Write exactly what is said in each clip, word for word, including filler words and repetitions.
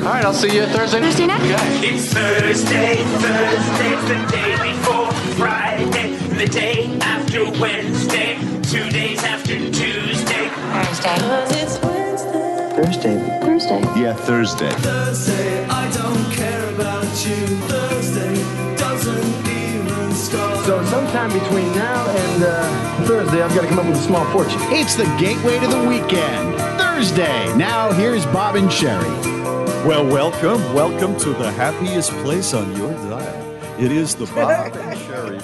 All right, I'll see you Thursday. Thursday night? Okay. It's Thursday, Thursday's the day before Friday, the day after Wednesday, two days after Tuesday. Thursday. It's Wednesday. Thursday. Thursday. Yeah, Thursday. Thursday, I don't care about you. Thursday doesn't even start. So sometime between now and uh, Thursday, I've got to come up with a small fortune. It's the gateway to the weekend, Thursday. Now here's Bob and Sherry. Well, welcome. Welcome to the happiest place on your dial. It is the Bob and Sherry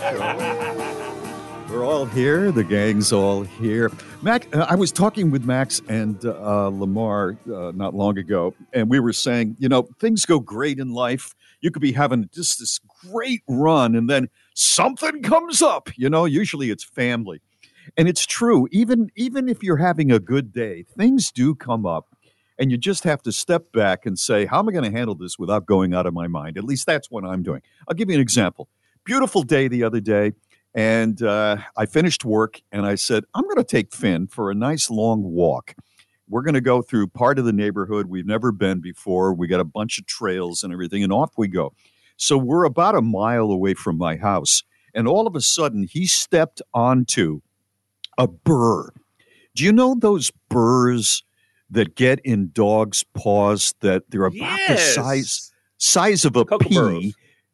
Show. We're all here. The gang's all here. Mac, uh, I was talking with Max and uh, Lamar uh, not long ago, and we were saying, you know, things go great in life. You could be having just this great run, and then something comes up. You know, usually it's family. And it's true. Even, even if you're having a good day, things do come up. And you just have to step back and say, how am I going to handle this without going out of my mind? At least that's what I'm doing. I'll give you an example. Beautiful day the other day, and uh, I finished work, and I said, I'm going to take Finn for a nice long walk. We're going to go through part of the neighborhood we've never been before. We got a bunch of trails and everything, and off we go. So we're about a mile away from my house, and all of a sudden, he stepped onto a burr. Do you know those burrs that get in dogs' paws that they're about yes. the size size of a pea?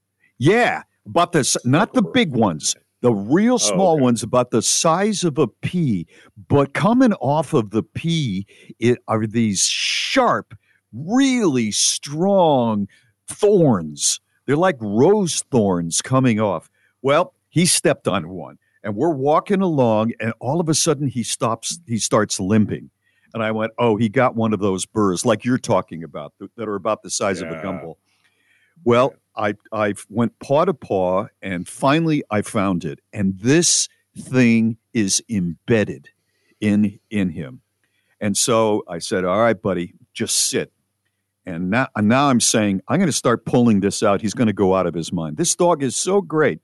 Yeah, about the not the big ones, the real small oh, okay. ones, about the size of a pea. But coming off of the pea it are these sharp, really strong thorns. They're like rose thorns coming off. Well, he stepped on one, and we're walking along, and all of a sudden he stops. He starts limping. And I went, oh, he got one of those burrs like you're talking about that are about the size yeah. of a gumball. Well, I I went paw to paw, and finally I found it. And this thing is embedded in in him. And so I said, all right, buddy, just sit. And now, and now I'm saying, I'm going to start pulling this out. He's going to go out of his mind. This dog is so great.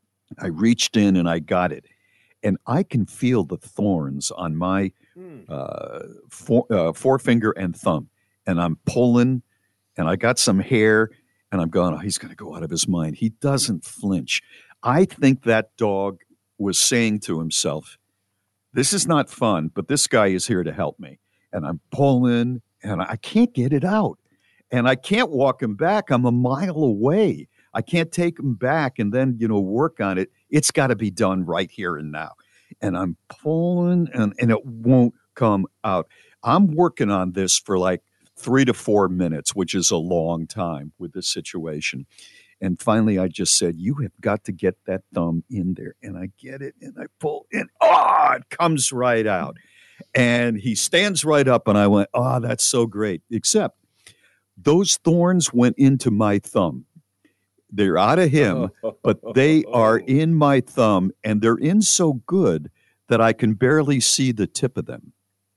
I reached in and I got it. And I can feel the thorns on my uh, fore, uh, forefinger and thumb. And I'm pulling, and I got some hair, and I'm going, oh, he's going to go out of his mind. He doesn't flinch. I think that dog was saying to himself, this is not fun, but this guy is here to help me. And I'm pulling, and I can't get it out. And I can't walk him back. I'm a mile away. I can't take him back and then, you know, work on it. It's got to be done right here and now. And I'm pulling, and, and it won't come out. I'm working on this for like three to four minutes, which is a long time with this situation. And finally, I just said, you have got to get that thumb in there. And I get it, and I pull, and oh, it comes right out. And he stands right up, and I went, oh, that's so great. Except those thorns went into my thumb. They're out of him, but they are in my thumb, and they're in so good that I can barely see the tip of them.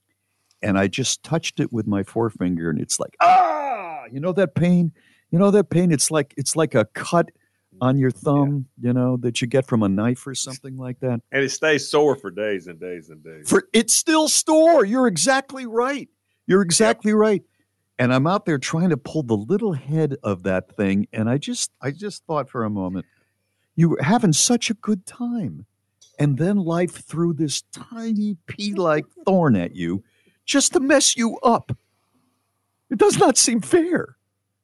And I just touched it with my forefinger, and it's like, ah, you know that pain? You know that pain? It's like it's like a cut on your thumb, yeah. you know, that you get from a knife or something like that. And it stays sore for days and days and days. For it's still sore. You're exactly right. You're exactly yep. right. And I'm out there trying to pull the little head of that thing, and I just I just thought for a moment, you were having such a good time. And then life threw this tiny pea-like thorn at you just to mess you up. It does not seem fair.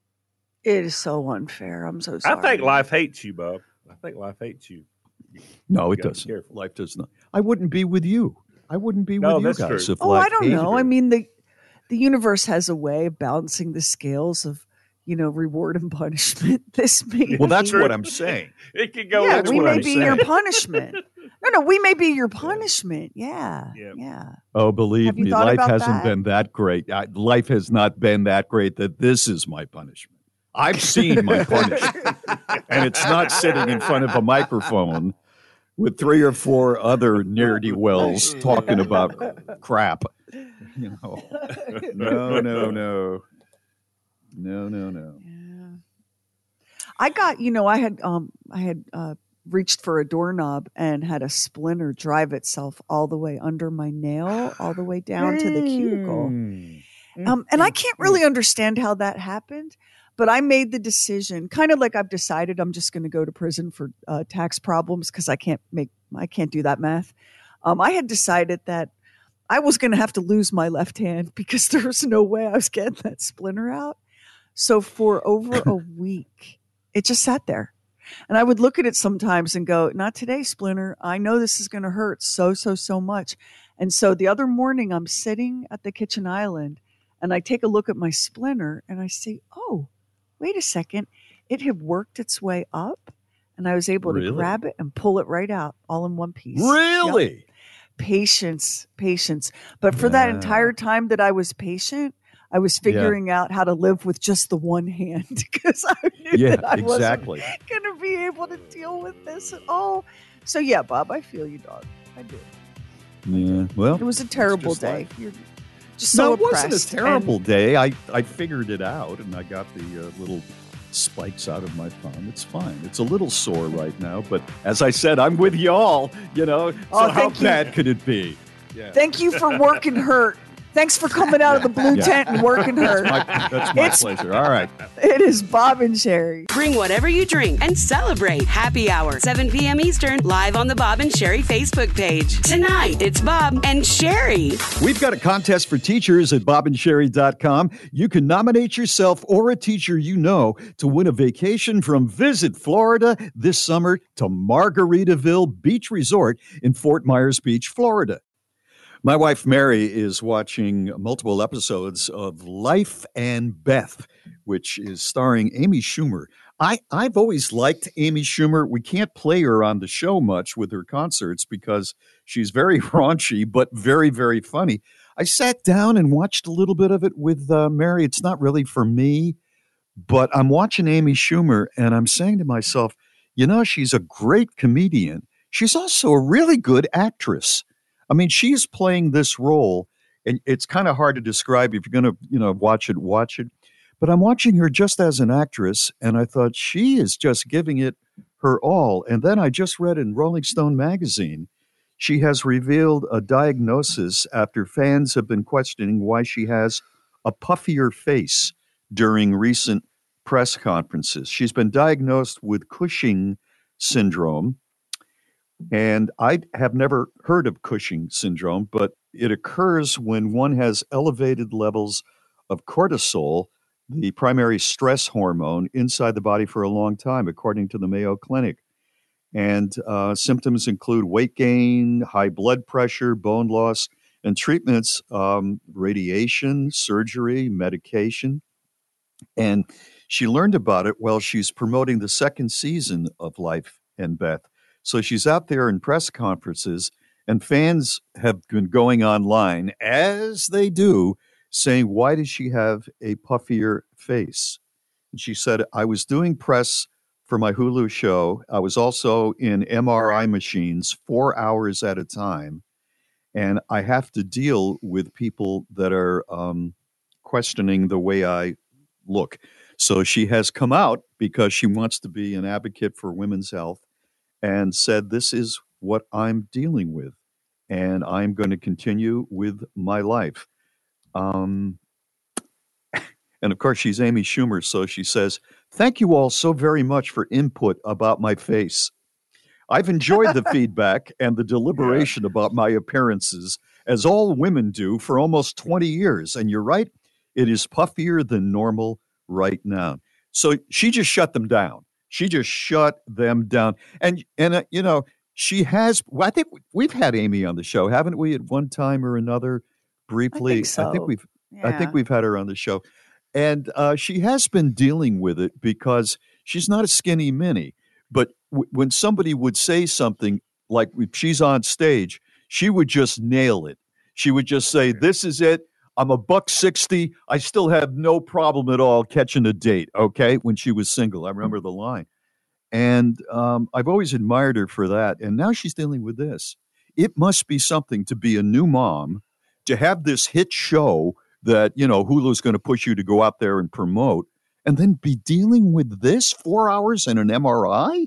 It is so unfair. I'm so sorry. I think life hates you, Bob. I think life hates you. you no, it doesn't. Life does not. I wouldn't be with you. I wouldn't be no, with you that's guys true. if oh, life I don't hated know. her. I mean, the the universe has a way of balancing the scales of, you know, reward and punishment. This may well, that's be, what I'm saying. It could go. Yeah, that's we what may I'm be saying. your punishment. No, no, we may be your punishment. Yeah, yeah. yeah. Oh, believe Have you me, thought life about hasn't that? been that great. I, life has not been that great that this is my punishment. I've seen my punishment, and it's not sitting in front of a microphone with three or four other ne'er-do-wells talking about crap. You know, no, no, no, no, no, no. Yeah. I got, you know, I had, um, I had uh, reached for a doorknob and had a splinter drive itself all the way under my nail, all the way down to the cuticle. Um, and I can't really understand how that happened, but I made the decision, kind of like I've decided I'm just going to go to prison for uh, tax problems because I can't make, I can't do that math. Um, I had decided that I was going to have to lose my left hand because there was no way I was getting that splinter out. So for over a week, it just sat there. And I would look at it sometimes and go, not today, Splinter. I know this is going to hurt so, so, so much. And so the other morning, I'm sitting at the kitchen island and I take a look at my splinter and I say, oh, wait a second. It had worked its way up and I was able Really? to grab it and pull it right out all in one piece. Really? Yep. Patience, patience. But for that Yeah. entire time that I was patient, I was figuring out how to live with just the one hand because I knew Yeah, that I exactly. wasn't going to be able to deal with this at all. So yeah, Bob, I feel you, dog. I do. Yeah. Well, It was a terrible just day. life. You're just so no, it wasn't oppressed. a terrible And day. I, I figured it out, and I got the uh, little spikes out of my thumb. It's fine. It's a little sore right now, but as I said, I'm with y'all. You know, so Oh, how thank you. bad could it be? Yeah. Thank you for working hurt. Thanks for coming out of the blue Yeah. tent and working hurt. My, that's my It's- pleasure. All right. It is Bob and Sherry. Bring whatever you drink and celebrate. Happy Hour, seven p.m. Eastern, live on the Bob and Sherry Facebook page. Tonight, it's Bob and Sherry. We've got a contest for teachers at bob and sherry dot com. You can nominate yourself or a teacher you know to win a vacation from Visit Florida this summer to Margaritaville Beach Resort in Fort Myers Beach, Florida. My wife, Mary, is watching multiple episodes of Life and Beth, which is starring Amy Schumer. I, I've always liked Amy Schumer. We can't play her on the show much with her concerts because she's very raunchy, but very, very funny. I sat down and watched a little bit of it with uh, Mary. It's not really for me, but I'm watching Amy Schumer and I'm saying to myself, you know, she's a great comedian. She's also a really good actress. I mean, she's playing this role, and it's kind of hard to describe. If you're going to, you know, watch it, watch it. But I'm watching her just as an actress, and I thought she is just giving it her all. And then I just read in Rolling Stone magazine, she has revealed a diagnosis after fans have been questioning why she has a puffier face during recent press conferences. She's been diagnosed with Cushing syndrome. And I have never heard of Cushing syndrome, but it occurs when one has elevated levels of cortisol, the primary stress hormone, inside the body for a long time, according to the Mayo Clinic. And uh, symptoms include weight gain, high blood pressure, bone loss, and treatments, um, radiation, surgery, medication. And she learned about it while she's promoting the second season of Life and Beth. So she's out there in press conferences, and fans have been going online, as they do, saying, why does she have a puffier face? And she said, I was doing press for my Hulu show. I was also in M R I machines four hours at a time, and I have to deal with people that are um, questioning the way I look. So she has come out because she wants to be an advocate for women's health, and said, this is what I'm dealing with, and I'm going to continue with my life. Um, and of course, she's Amy Schumer, so she says, thank you all so very much for input about my face. I've enjoyed the feedback and the deliberation about my appearances, as all women do, for almost twenty years. And you're right, it is puffier than normal right now. So she just shut them down. She just shut them down. And, and uh, you know, she has, well, I think we've had Amy on the show, haven't we, at one time or another, briefly? I think so. I think we've, I Yeah. think we've had her on the show. And uh, she has been dealing with it because she's not a skinny mini. But w- when somebody would say something like if she's on stage, she would just nail it. She would just say, this is it. I'm a buck sixty. I still have no problem at all catching a date, okay, when she was single. I remember the line. And um, I've always admired her for that. And now she's dealing with this. It must be something to be a new mom, to have this hit show that, you know, Hulu's going to push you to go out there and promote, and then be dealing with this four hours in an M R I?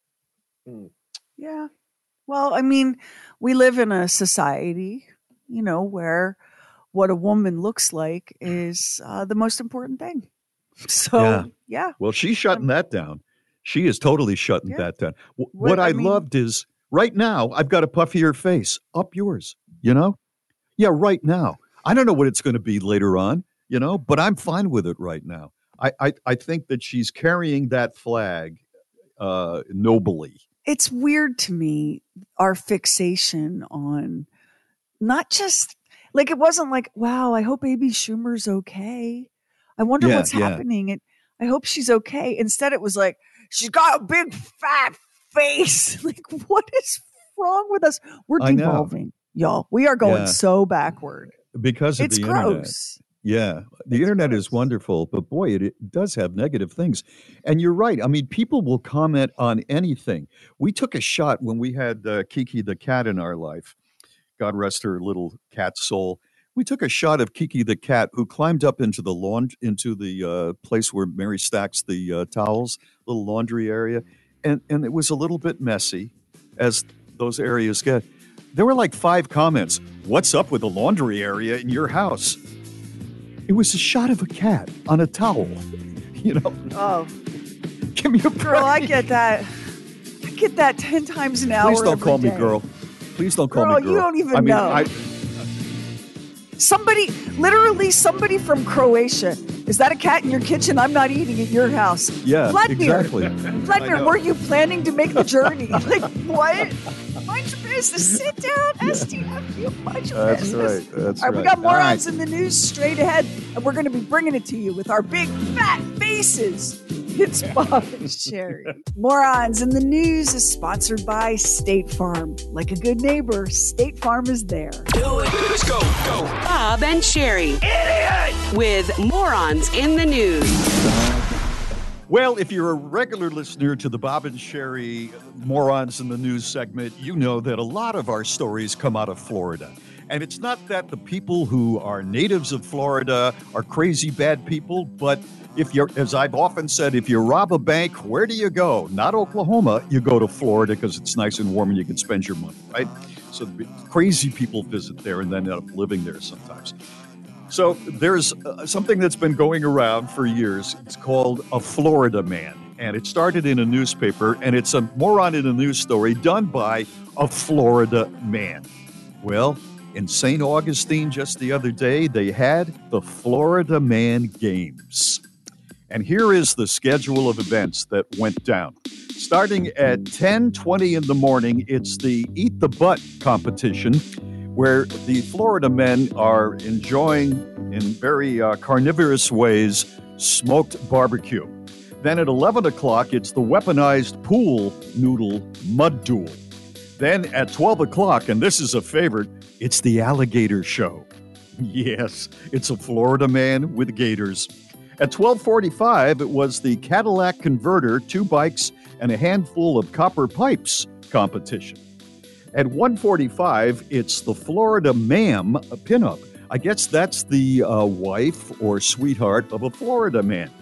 Yeah. Well, I mean, we live in a society, you know, where what a woman looks like is uh, the most important thing. So, Yeah. yeah. Well, she's shutting that down. She is totally shutting Yeah. that down. W- What- What, I, I mean- loved is right now, I've got a puffier face. Up yours, you know? Yeah, right now. I don't know what it's going to be later on, you know, but I'm fine with it right now. I, I, I think that she's carrying that flag uh, nobly. It's weird to me, our fixation on not just like, it wasn't like, wow, I hope Amy Schumer's okay. I wonder Yeah, what's yeah. happening. And I hope she's okay. Instead, it was like, she's got a big fat face. Like, what is wrong with us? We're I know. devolving, y'all. We are going Yeah. so backward. Because of It's the gross. internet. Yeah, the It's internet gross. is wonderful, but boy, it, it does have negative things. And you're right. I mean, people will comment on anything. We took a shot when we had uh, Kiki the cat in our life. God rest her little cat soul. We took a shot of Kiki the cat, who climbed up into the lawn into the uh, place where Mary stacks the uh, towels, little laundry area, and and it was a little bit messy, as those areas get. There were like five comments. What's up with the laundry area in your house? It was a shot of a cat on a towel. You know, Oh, give me a girl, I break. get that. I get that ten times an hour. Please don't every call me day. girl. Please don't call Girl, me girl. you don't even I mean, know. I, Somebody, literally somebody from Croatia. Is that a cat in your kitchen? I'm not eating at your house. yeah, Vladimir, exactly. I Vladimir, know. were you planning to make the journey? Like, what? Mind your business. Sit down, S T F U. Mind your That's business. right. That's All right, right. we got All morons right. in the news straight ahead, and we're going to be bringing it to you with our big fat faces. It's Bob and Sherry. Morons in the News is sponsored by State Farm. Like a good neighbor, State Farm is there. Let's go, go. Bob and Sherry Idiot! with Morons in the News. Well, if you're a regular listener to the Bob and Sherry Morons in the News segment, you know that a lot of our stories come out of Florida. And it's not that the people who are natives of Florida are crazy bad people, but if you're, as I've often said, if you rob a bank, where do you go? Not Oklahoma, you go to Florida because it's nice and warm and you can spend your money, right? So the crazy people visit there and then end up living there sometimes. So there's uh, something that's been going around for years. It's called a Florida man. And it started in a newspaper, and it's a moron in a news story done by a Florida man. Well, in Saint Augustine just the other day, they had the Florida Man Games. And here is the schedule of events that went down. Starting at ten twenty in the morning, it's the Eat the Butt competition, where the Florida men are enjoying, in very uh, carnivorous ways, smoked barbecue. Then at eleven o'clock, it's the weaponized pool noodle mud duel. Then at twelve o'clock, and this is a favorite, it's the alligator show. Yes, it's a Florida man with gators. At twelve forty-five, it was the Cadillac Converter, two bikes, and a handful of copper pipes competition. At one forty-five, it's the Florida Ma'am a pinup. I guess that's the uh, wife or sweetheart of a Florida man.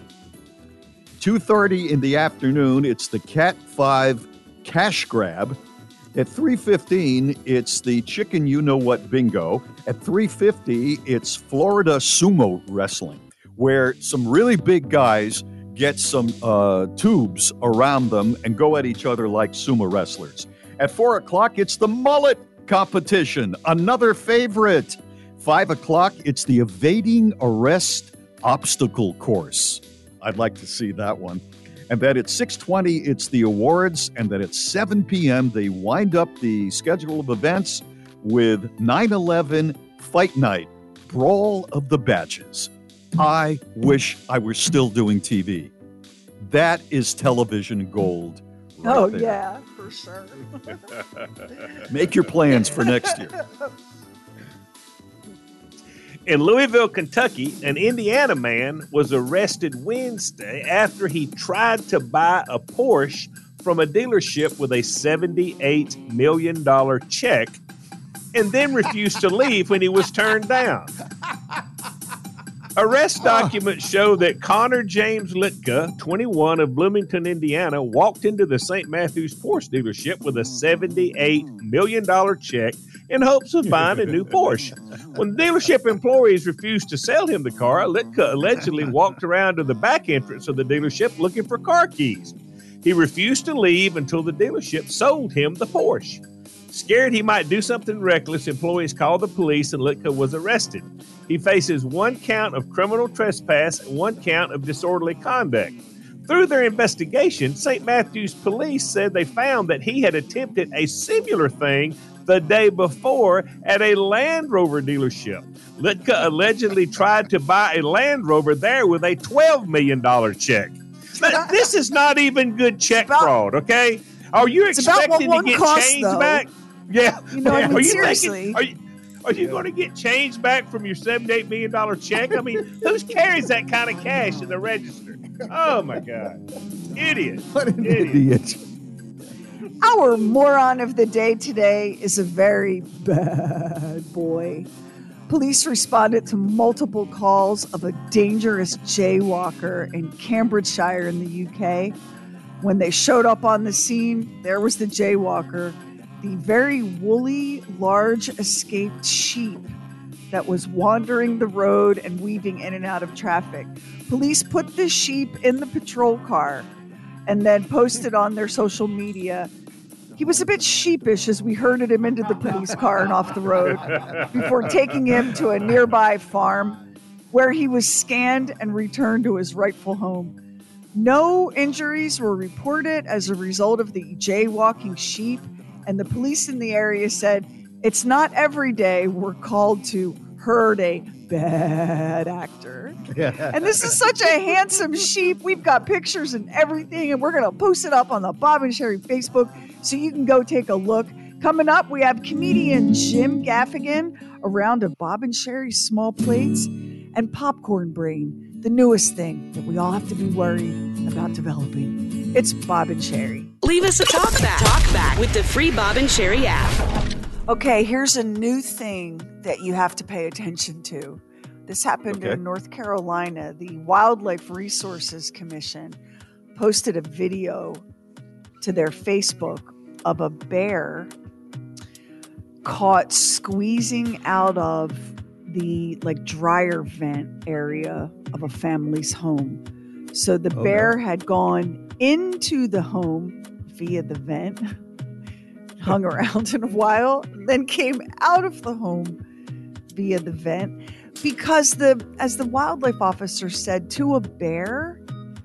two thirty in the afternoon, it's the Cat five Cash Grab. At three fifteen, it's the Chicken You Know What Bingo. At three fifty, it's Florida Sumo Wrestling, where some really big guys get some uh, tubes around them and go at each other like sumo wrestlers. At four o'clock, it's the mullet competition, another favorite. Five o'clock, it's the evading arrest obstacle course. I'd like to see that one. And then at six twenty, it's the awards. And then at seven p.m., they wind up the schedule of events with nine eleven Fight Night, Brawl of the Badges. I wish I were still doing T V. That is television gold. right Oh, there. yeah, for sure. Make your plans for next year. In Louisville, Kentucky, an Indiana man was arrested Wednesday after he tried to buy a Porsche from a dealership with a seventy-eight million dollars check and then refused to leave when he was turned down. Arrest documents show that Connor James Litka, twenty-one, of Bloomington, Indiana, walked into the Saint Matthews Porsche dealership with a seventy-eight million dollars check in hopes of buying a new Porsche. When the dealership employees refused to sell him the car, Litka allegedly walked around to the back entrance of the dealership looking for car keys. He refused to leave until the dealership sold him the Porsche. Scared he might do something reckless, employees called the police and Litka was arrested. He faces one count of criminal trespass and one count of disorderly conduct. Through their investigation, Saint Matthews police said they found that he had attempted a similar thing the day before at a Land Rover dealership. Litka allegedly tried to buy a Land Rover there with a twelve million dollars check. But this is not even good check about, fraud, okay? Are you expecting to get costs, change though. back? Yeah. You know, I mean, are you seriously. Thinking, are you, are you going to get change back from your seventy-eight million dollars check? I mean, who carries that kind of cash in the register? Oh, my God. Idiot. What an Idiot. idiot. Our moron of the day today is a very bad boy. Police responded to multiple calls of a dangerous jaywalker in Cambridgeshire in the U K. When they showed up on the scene, there was the jaywalker, the very woolly, large escaped sheep that was wandering the road and weaving in and out of traffic. Police put the sheep in the patrol car and then posted on their social media. He was a bit sheepish as we herded him into the police car and off the road before taking him to a nearby farm where he was scanned and returned to his rightful home. No injuries were reported as a result of the jaywalking sheep, and the police in the area said it's not every day we're called to herd a bad actor. Yeah. And this is such a handsome sheep. We've got pictures and everything, and we're going to post it up on the Bob and Sherry Facebook so you can go take a look. Coming up, we have comedian Jim Gaffigan, a round of Bob and Sherry small plates, and Popcorn Brain, the newest thing that we all have to be worried about developing. It's Bob and Sherry. Leave us a talk back. Talk back with the free Bob and Sherry app. Okay, here's a new thing that you have to pay attention to. This happened Okay. in North Carolina. The Wildlife Resources Commission posted a video to their Facebook of a bear caught squeezing out of the like dryer vent area of a family's home. So the Oh, bear no. had gone into the home via the vent, hung around in a while, then came out of the home via the vent because the as the wildlife officer said to a bear,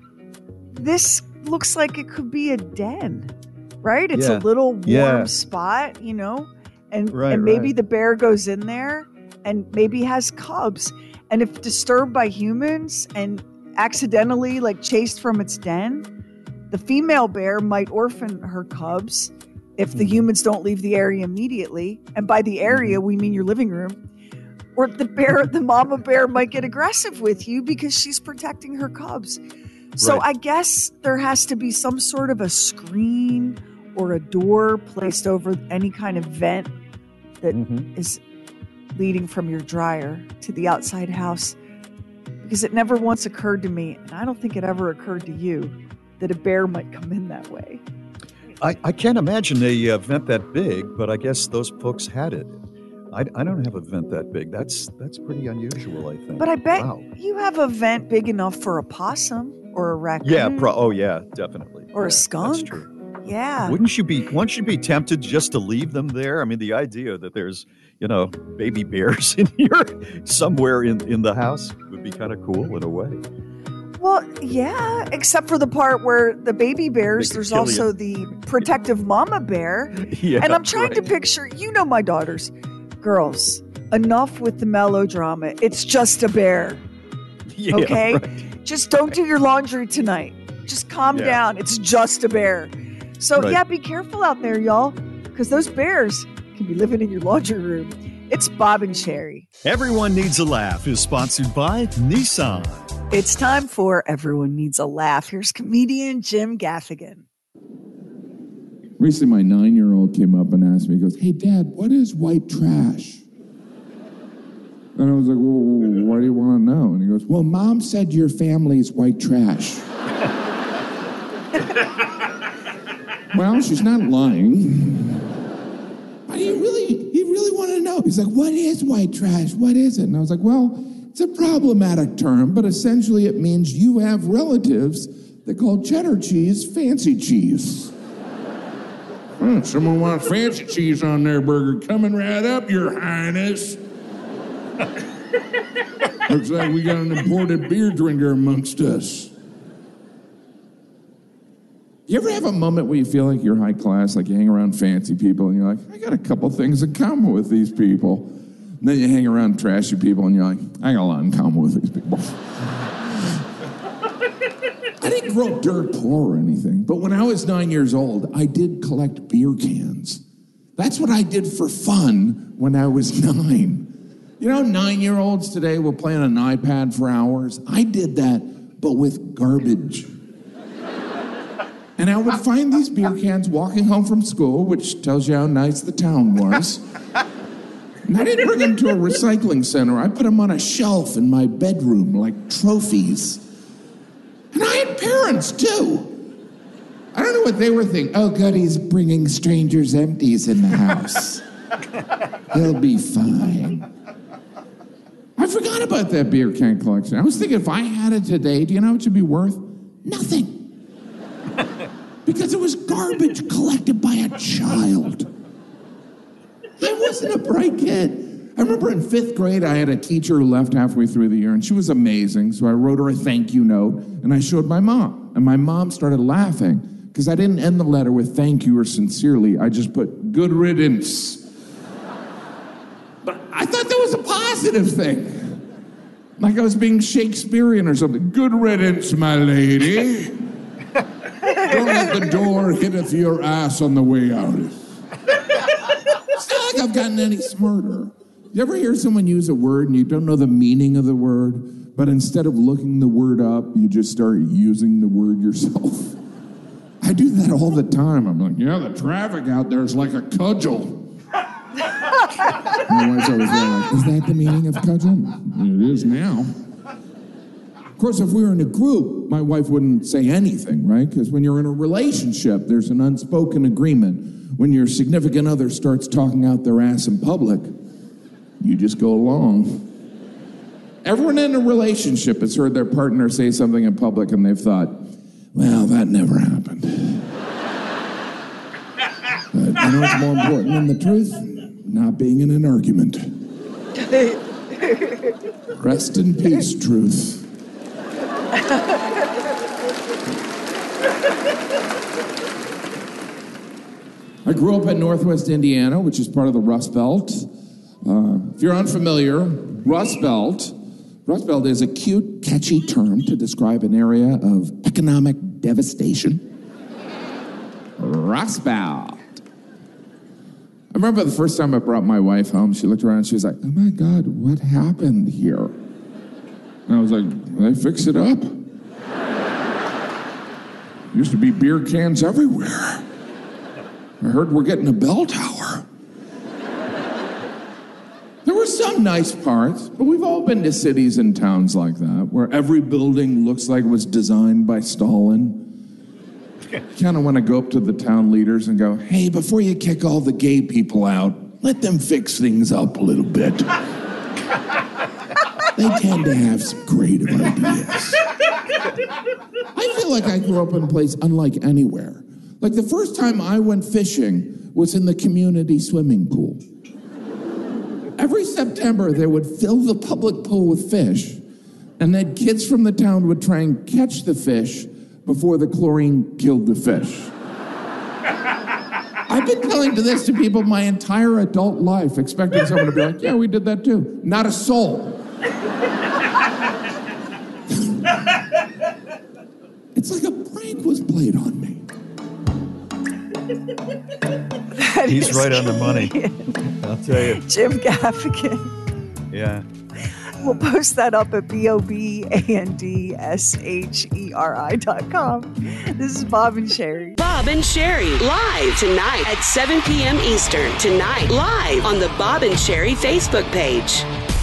this looks like it could be a den, right? It's Yeah. a little warm Yeah. spot, you know, and, Right, and maybe right. the bear goes in there and maybe has cubs. And if disturbed by humans and accidentally like chased from its den, the female bear might orphan her cubs if the humans don't leave the area immediately. And by the area, we mean your living room. Or the bear, the mama bear might get aggressive with you because she's protecting her cubs. So Right. I guess there has to be some sort of a screen or a door placed over any kind of vent that Mhm. is leading from your dryer to the outside house. Because it never once occurred to me, and I don't think it ever occurred to you, that a bear might come in that way. I, I can't imagine a uh, vent that big, but I guess those folks had it. I, I don't have a vent that big. That's that's pretty unusual, I think. But I bet Wow. you have a vent big enough for a possum or a raccoon. Yeah. Pro- oh, yeah. Definitely. Or a Yeah, skunk. That's true. Yeah. Wouldn't you be? Wouldn't you be tempted just to leave them there? I mean, the idea that there's, you know, baby bears in here somewhere in, in the house would be kind of cool in a way. Well, yeah, except for the part where the baby bears, They could there's kill also you. the protective mama bear. Yeah. And I'm trying to right. picture, you know, my daughters, girls, enough with the melodrama. It's just a bear, Yeah, okay? right. Just don't do your laundry tonight. Just calm Yeah. down. It's just a bear. So, Right. yeah, be careful out there, y'all, because those bears can be living in your laundry room. It's Bob and Sherry. Everyone Needs a Laugh is sponsored by Nissan. It's time for Everyone Needs a Laugh. Here's comedian Jim Gaffigan. Recently, my nine-year-old came up and asked me, he goes, "Hey, Dad, what is white trash?" And I was like, well, why do you want to know? And he goes, well, Mom said your family's white trash. Well, she's not lying. But he really, he really wanted to know. He's like, what is white trash? What is it? And I was like, well, it's a problematic term, but essentially it means you have relatives that call cheddar cheese fancy cheese. Oh, someone wants fancy cheese on their burger. Coming right up, Your Highness. Looks like we got an imported beer drinker amongst us. You ever have a moment where you feel like you're high class, like you hang around fancy people, and you're like, I got a couple things in common with these people. And then you hang around trashy people, and you're like, I got a lot in common with these people. I didn't grow up dirt poor or anything, but when I was nine years old, I did collect beer cans. That's what I did for fun when I was nine. You know, nine-year-olds today will play on an iPad for hours. I did that, but with garbage. And I would find these beer cans walking home from school, which tells you how nice the town was. And I didn't bring them to a recycling center. I put them on a shelf in my bedroom like trophies. And I had parents, too. I don't know what they were thinking. Oh, good, he's bringing strangers' empties in the house. He'll be fine. I forgot about that beer can collection. I was thinking, if I had it today, do you know what it should be worth? Nothing. Because it was garbage collected by a child. I wasn't a bright kid. I remember in fifth grade, I had a teacher who left halfway through the year, and she was amazing, so I wrote her a thank you note, and I showed my mom. And my mom started laughing, because I didn't end the letter with thank you or sincerely. I just put good riddance. But I thought that was a positive thing. Like I was being Shakespearean or something. Good riddance, my lady. Don't let the door hitteth your ass on the way out. It's not like I've gotten any smarter. You ever hear someone use a word and you don't know the meaning of the word, but instead of looking the word up, you just start using the word yourself? I do that all the time. I'm like, yeah, the traffic out there is like a cudgel. My wife's always like, is that the meaning of cudgel? It is now. Of course, if we were in a group, my wife wouldn't say anything, right? Because when you're in a relationship, there's an unspoken agreement. When your significant other starts talking out their ass in public, you just go along. Everyone in a relationship has heard their partner say something in public and they've thought, well, that never happened. But you know what's more important than the truth? Not being in an argument. Rest in peace, truth. I grew up in Northwest Indiana, which is part of the Rust Belt. Uh, if you're unfamiliar, Rust Belt, Rust Belt is a cute, catchy term to describe an area of economic devastation. Rust Belt. I remember the first time I brought my wife home, she looked around and she was like, oh my God, what happened here? And I was like, they fixed it up. Used to be beer cans everywhere. I heard we're getting a bell tower. There were some nice parts, but we've all been to cities and towns like that, where every building looks like it was designed by Stalin. You kind of want to go up to the town leaders and go, hey, before you kick all the gay people out, let them fix things up a little bit. They tend to have some creative ideas. I feel like I grew up in a place unlike anywhere. Like the first time I went fishing was in the community swimming pool. Every September, they would fill the public pool with fish, and then kids from the town would try and catch the fish before the chlorine killed the fish. I've been telling this to people my entire adult life, expecting someone to be like, yeah, we did that too. Not a soul. It's like a prank was played on me. That He's is right on the money. I'll tell you. Jim Gaffigan. Yeah. We'll post that up at B O B A N D S H E R I dot com. This is Bob and Sherry. Bob and Sherry, live tonight at seven p.m. Eastern. Tonight, live on the Bob and Sherry Facebook page.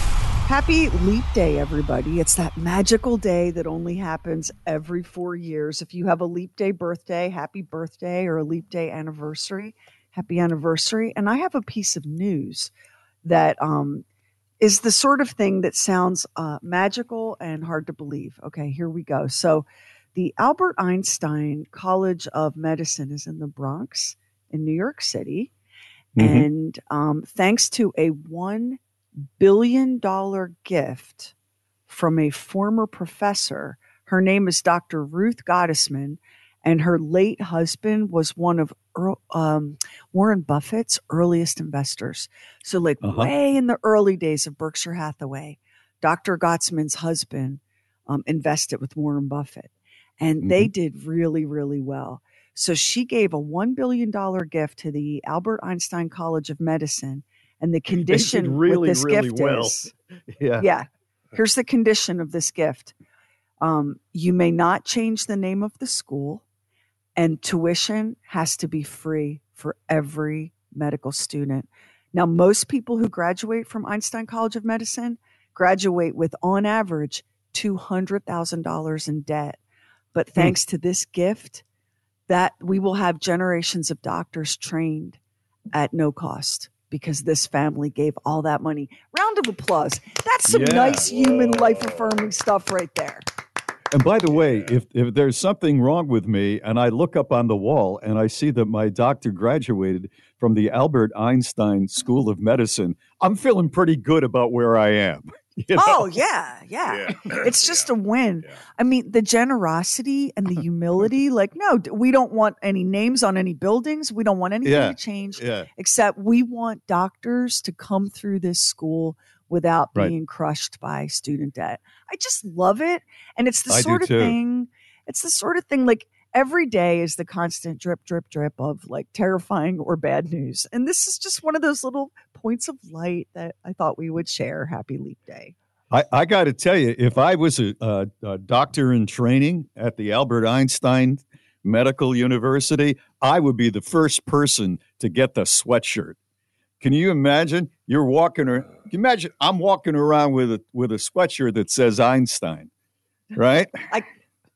Happy Leap Day, everybody. It's that magical day that only happens every four years. If you have a Leap Day birthday, happy birthday, or a Leap Day anniversary, happy anniversary. And I have a piece of news that um, is the sort of thing that sounds uh, magical and hard to believe. Okay, here we go. So the Albert Einstein College of Medicine is in the Bronx in New York City. Mm-hmm. And um, thanks to a one billion dollars gift from a former professor, her name is Doctor Ruth Gottesman, and her late husband was one of Earl, um, Warren Buffett's earliest investors. So like uh-huh. way in the early days of Berkshire Hathaway, Doctor Gottesman's husband um, invested with Warren Buffett, and mm-hmm. they did really, really well. So she gave a one billion dollars gift to the Albert Einstein College of Medicine. And the condition really, with this really gift well. is, yeah. yeah, here's the condition of this gift. Um, you may not change the name of the school, and tuition has to be free for every medical student. Now, most people who graduate from Einstein College of Medicine graduate with, on average, two hundred thousand dollars in debt. But thanks hmm. to this gift, that we will have generations of doctors trained at no cost because this family gave all that money. Round of applause. That's some yeah. nice human life affirming stuff right there. And by the way, if, if there's something wrong with me and I look up on the wall and I see that my doctor graduated from the Albert Einstein School of Medicine, I'm feeling pretty good about where I am. You know? Oh, yeah, yeah. yeah. It's just yeah. a win. Yeah. I mean, the generosity and the humility, like, no, we don't want any names on any buildings. We don't want anything yeah. to change, yeah. except we want doctors to come through this school without right. being crushed by student debt. I just love it. And it's the I sort of too. thing, it's the sort of thing like every day is the constant drip, drip, drip of like terrifying or bad news. And this is just one of those little points of light that I thought we would share. Happy Leap Day. I, I got to tell you, if I was a, a, a doctor in training at the Albert Einstein Medical University, I would be the first person to get the sweatshirt. Can you imagine? You're walking around. Can you imagine? I'm walking around with a with a sweatshirt that says Einstein, right? I,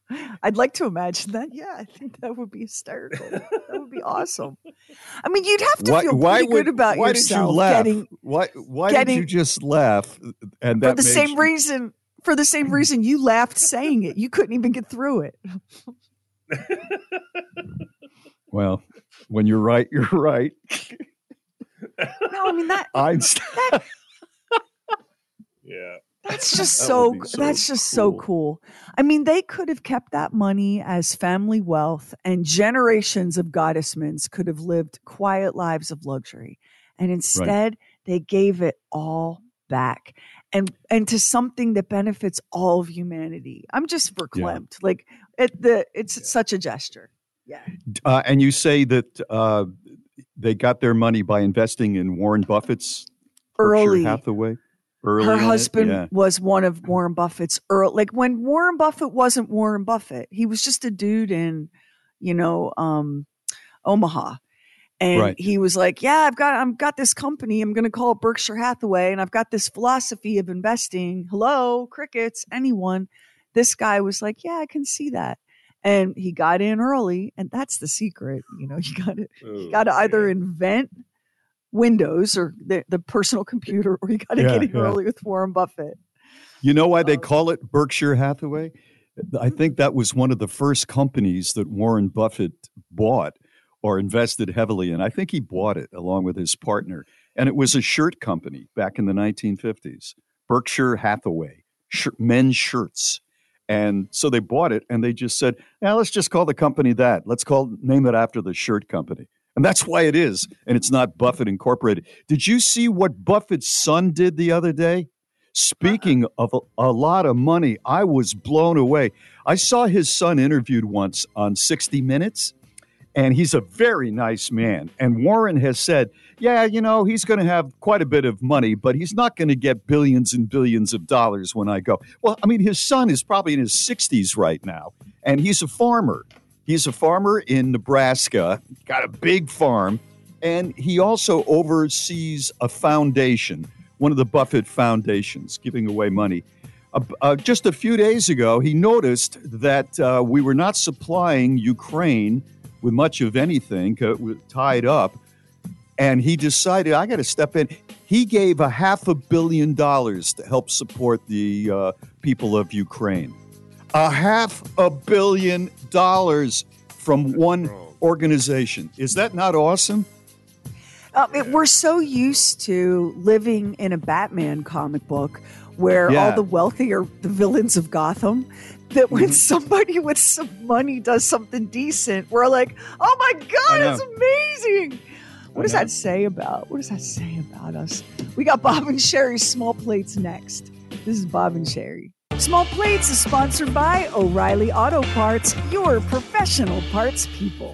I'd like to imagine that. Yeah, I think that would be hysterical. That would be awesome. I mean, you'd have to why, feel pretty why would, good about why yourself. Did you laugh? Getting, why why getting, did you just laugh? And that for the made same you... reason. For the same reason you laughed saying it. You couldn't even get through it. Well, when you're right, you're right. No, I mean that. Einstein. That, yeah. That's just that so, so that's just cool. so cool. I mean, they could have kept that money as family wealth, and generations of Gottesmans could have lived quiet lives of luxury. And instead, right. they gave it all back. And and to something that benefits all of humanity. I'm just verklempt. Yeah. Like it, the it's yeah. such a gesture. Yeah. Uh, and you say that uh, they got their money by investing in Warren Buffett's early Berkshire Hathaway. Early Her husband yeah. was one of Warren Buffett's early. Like when Warren Buffett wasn't Warren Buffett, he was just a dude in, you know, um, Omaha. And right. he was like, yeah, I've got, I've got this company. I'm going to call it Berkshire Hathaway. And I've got this philosophy of investing. Hello, crickets, anyone. This guy was like, yeah, I can see that. And he got in early. And that's the secret. You know, you got to, oh, you got to either invent Windows or the, the personal computer, or you got to yeah, get in yeah. early with Warren Buffett. You know why they um, call it Berkshire Hathaway? I think that was one of the first companies that Warren Buffett bought or invested heavily in. I think he bought it along with his partner. And it was a shirt company back in the nineteen fifties, Berkshire Hathaway, sh- men's shirts. And so they bought it and they just said, yeah, let's just call the company that. Let's call name it after the shirt company. And that's why it is. And it's not Buffett Incorporated. Did you see what Buffett's son did the other day? Speaking of a, a lot of money, I was blown away. I saw his son interviewed once on sixty minutes. And he's a very nice man. And Warren has said, yeah, you know, he's going to have quite a bit of money, but he's not going to get billions and billions of dollars when I go. Well, I mean, his son is probably in his sixties right now, and he's a farmer. He's a farmer in Nebraska, got a big farm, and he also oversees a foundation one of the Buffett foundations, giving away money. Uh, uh, just a few days ago, he noticed that uh, we were not supplying Ukraine with much of anything, uh, tied up, and he decided, I got to step in. He gave a half a billion dollars to help support the uh, people of Ukraine. A half a billion dollars from one organization. Is that not awesome? Uh, it, we're so used to living in a Batman comic book where Yeah. all the wealthy are the villains of Gotham, that when Mhm. somebody with some money does something decent, we're like, oh my God, I it's know. amazing. What I does know. that say about, what does that say about us? We got Bob and Sherry's Small Plates next. This is Bob and Sherry. Small Plates is sponsored by O'Reilly Auto Parts, your professional parts people.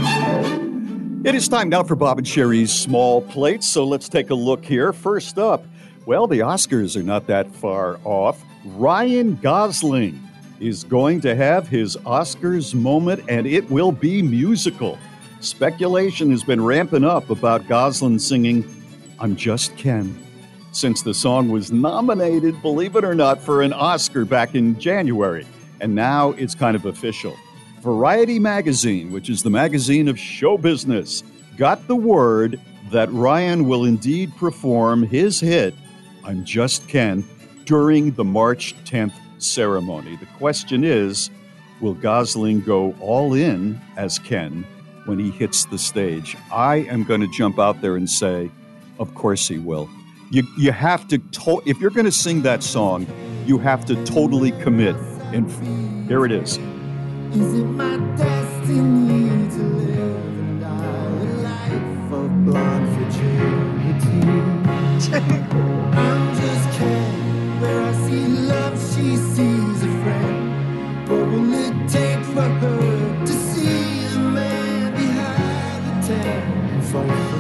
It is time now for Bob and Sherry's Small Plates, so let's take a look here. First up, well, the Oscars are not that far off. Ryan Gosling is going to have his Oscars moment, and it will be musical. Speculation has been ramping up about Gosling singing I'm Just Ken, since the song was nominated, believe it or not, for an Oscar back in January. And now it's kind of official. Variety magazine, which is the magazine of show business, got the word that Ryan will indeed perform his hit, I'm Just Ken, during the March tenth ceremony. The question is, will Gosling go all in as Ken when he hits the stage? I am going to jump out there and say, of course he will. You you have to, to if you're going to sing that song, you have to totally commit. And here it is. Is it my destiny to live and die a life of blonde fragility? I'm just Ken, where I see love, she sees a friend. What will it take for her to see the man behind the tent and fall for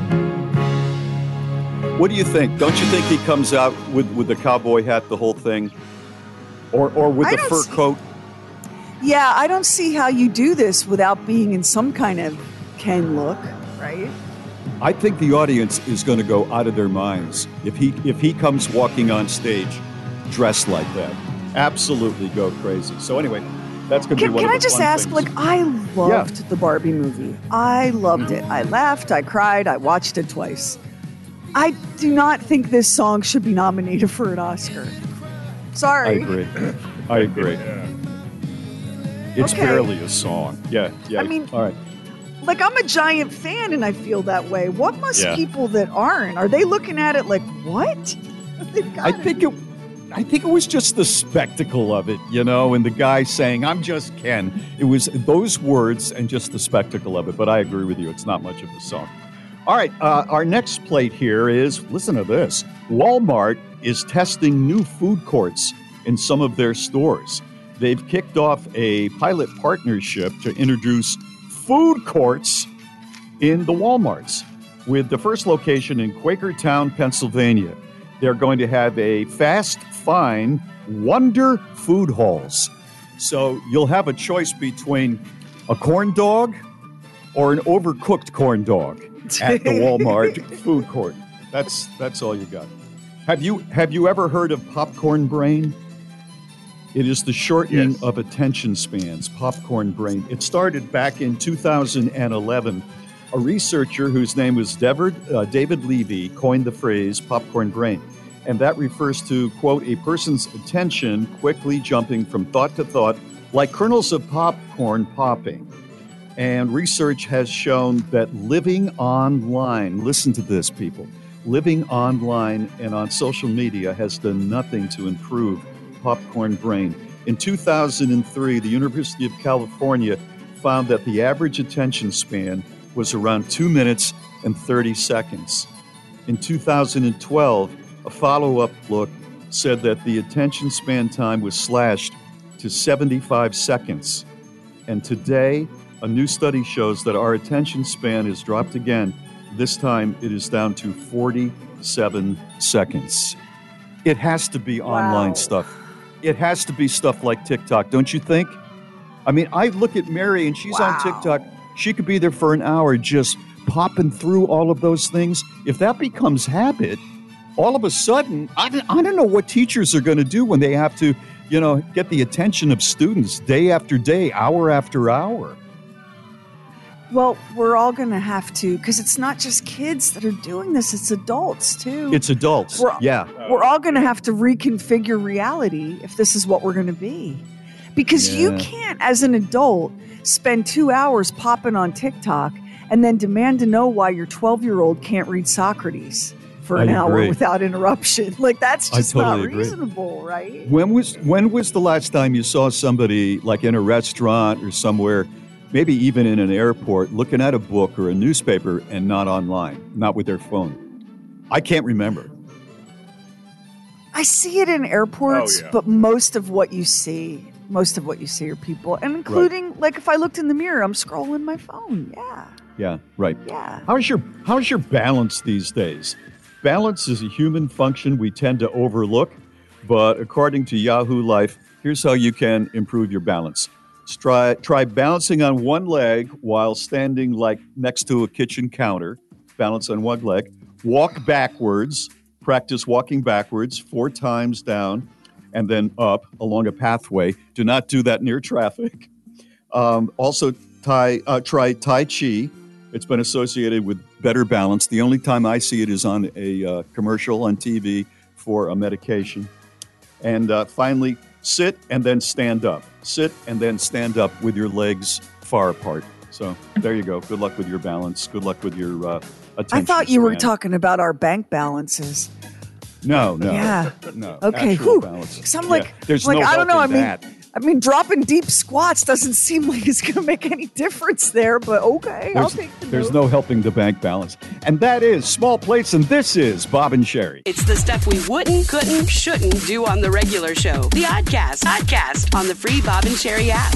me? What do you think? Don't you think he comes out with, with the cowboy hat, the whole thing? Or or with I the don't fur see- coat? Yeah, I don't see how you do this without being in some kind of Ken look, right? I think the audience is going to go out of their minds if he if he comes walking on stage dressed like that. Absolutely go crazy. So anyway, that's going to be Can, one can of I the just fun ask, things. like, I loved the Barbie movie. I loved it. I laughed, I cried, I watched it twice. I do not think this song should be nominated for an Oscar. I Sorry. agree. I agree. It's Okay. barely a song. Yeah, yeah. I mean- all right. Like, I'm a giant fan and I feel that way. What must Yeah. people that aren't? Are they looking at it like, what? They've got I it. think it. I think it was just the spectacle of it, you know, and the guy saying, I'm just Ken. It was those words and just the spectacle of it. But I agree with you. It's not much of a song. All right. Uh, our next plate here is, listen to this. Walmart is testing new food courts in some of their stores. They've kicked off a pilot partnership to introduce food courts in the Walmarts, with the first location in Quakertown, Pennsylvania. They're going to have a Fast Fine Wonder Food Halls. So you'll have a choice between a corn dog or an overcooked corn dog at the Walmart food court. That's that's all you got. Have you have you ever heard of popcorn brain? It is the shortening Yes. of attention spans, popcorn brain. It started back in two thousand eleven. A researcher whose name was David, uh, David Levy coined the phrase popcorn brain. And that refers to, quote, a person's attention quickly jumping from thought to thought like kernels of popcorn popping. And research has shown that living online, listen to this, people, living online and on social media has done nothing to improve popcorn brain. In two thousand three, the University of California found that the average attention span was around two minutes and thirty seconds. In two thousand twelve, a follow-up look said that the attention span time was slashed to seventy-five seconds. And today, a new study shows that our attention span has dropped again. This time, it is down to forty-seven seconds. It has to be online Wow. stuff. It has to be stuff like TikTok, don't you think? I mean, I look at Mary and she's on Wow. TikTok. She could be there for an hour just popping through all of those things. If that becomes habit, all of a sudden, I don't, I don't know what teachers are going to do when they have to, you know, get the attention of students day after day, hour after hour. Well, we're all going to have to, because it's not just kids that are doing this, it's adults too. It's adults, we're, yeah. We're all going to have to reconfigure reality if this is what we're going to be. Because Yeah. you can't, as an adult, spend two hours popping on TikTok and then demand to know why your twelve-year-old can't read Socrates for an I hour agree. without interruption. Like, that's I just totally not agree. reasonable, right? When was when was the last time you saw somebody like in a restaurant or somewhere, maybe even in an airport, looking at a book or a newspaper and not online, not with their phone? I can't remember. I see it in airports, Oh, yeah. but most of what you see, most of what you see are people, and including, like, if I looked in the mirror, I'm scrolling my phone. Yeah, Yeah, right. yeah. How's your how's your balance these days? Balance is a human function we tend to overlook, but according to Yahoo Life, here's how you can improve your balance. Try try balancing on one leg while standing like next to a kitchen counter. Balance on one leg. Walk backwards. Practice walking backwards four times down and then up along a pathway. Do not do that near traffic. Um, also, tai, uh, try Tai Chi. It's been associated with better balance. The only time I see it is on a uh, commercial on T V for a medication. And uh, finally, sit and then stand up. Sit and then stand up with your legs far apart. So there you go. Good luck with your balance. Good luck with your uh, attention. I thought you were span. talking about our bank balances. No, no. Yeah. No. Okay. Actual Whew. balance. Because I'm Yeah. like, There's like no I don't know. I helping mean, that. I mean, dropping deep squats doesn't seem like it's going to make any difference there. But okay, I'll There's, take the there's note. no helping the bank balance. And that is Small Plates, and this is Bob and Sherry. It's the stuff we wouldn't, couldn't, shouldn't do on the regular show. The Oddcast. Oddcast on the free Bob and Sherry app.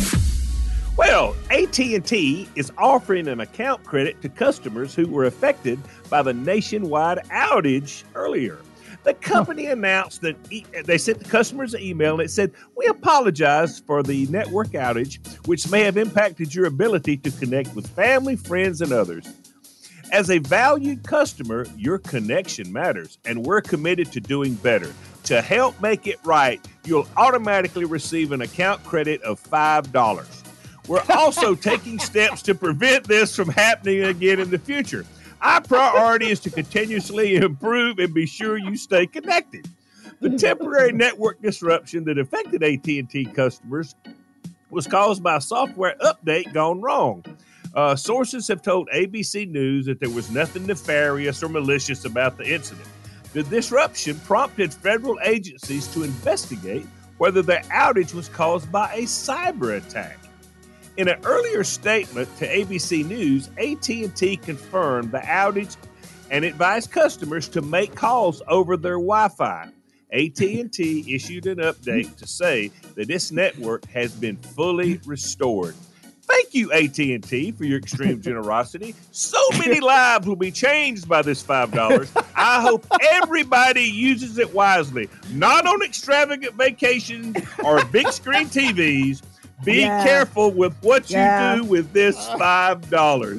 Well, A T and T is offering an account credit to customers who were affected by the nationwide outage earlier. The company announced that e- they sent the customers an email and it said, "We apologize for the network outage, which may have impacted your ability to connect with family, friends, and others. As a valued customer, your connection matters, and we're committed to doing better. To help make it right, you'll automatically receive an account credit of five dollars. We're also taking steps to prevent this from happening again in the future. Our priority is to continuously improve and be sure you stay connected." The temporary network disruption that affected A T and T customers was caused by a software update gone wrong. Uh, sources have told A B C News that there was nothing nefarious or malicious about the incident. The disruption prompted federal agencies to investigate whether the outage was caused by a cyber attack. In an earlier statement to A B C News, A T and T confirmed the outage and advised customers to make calls over their Wi-Fi. A T and T issued an update to say that its network has been fully restored. Thank you, A T and T, for your extreme generosity. So many lives will be changed by this five dollars. I hope everybody uses it wisely, not on extravagant vacations or big screen T Vs. Be Yeah. careful with what you Yeah. do with this five dollars.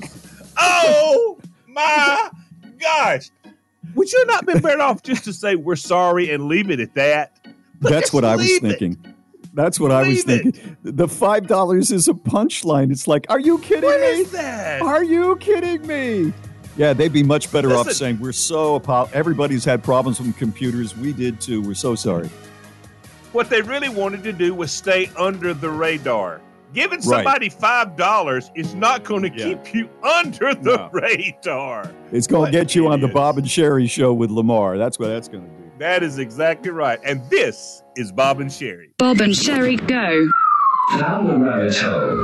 Oh, my gosh. Would you not been better off just to say we're sorry and leave it at that? That's Just what I was leave it. thinking. That's what I was Leave it. thinking. The five dollars is a punchline. It's like, are you kidding What me? is that? Are you kidding me? Yeah, they'd be much better off Listen. saying, we're so, apo- everybody's had problems with computers. We did too. We're so sorry. What they really wanted to do was stay under the radar. Giving Right. somebody five dollars is not going to Yeah. keep you under the No. radar. It's going What to get you on the idiots. Bob and Sherry show with Lamar. That's what that's going to do. That is exactly right. And this is Bob and Sherry. Bob and Sherry go. Down the rabbit hole.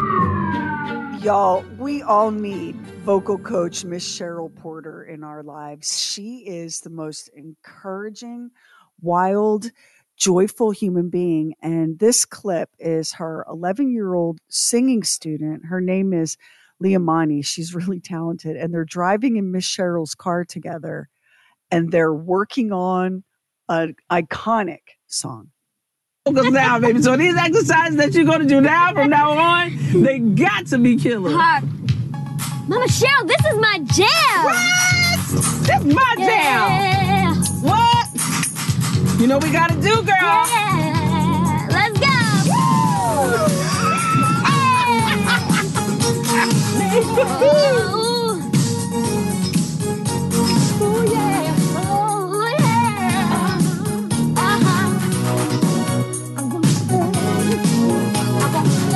Y'all, we all need vocal coach Miss Cheryl Porter in our lives. She is the most encouraging, wild, joyful human being. And this clip is her eleven-year-old singing student. Her name is Liamani. She's really talented. And they're driving in Miss Cheryl's car together. And they're working on an iconic song. Focus now, baby. So these exercises that you're going to do now from now on, they got to be killer. Hark. Mama Cheryl, this is my jam. What? This is my jam. Yeah. What? You know we gotta do, girl. Yeah, let's go. Ooh. Ooh, yeah. Oh, yeah. Uh-huh. I'm gonna stay. I'm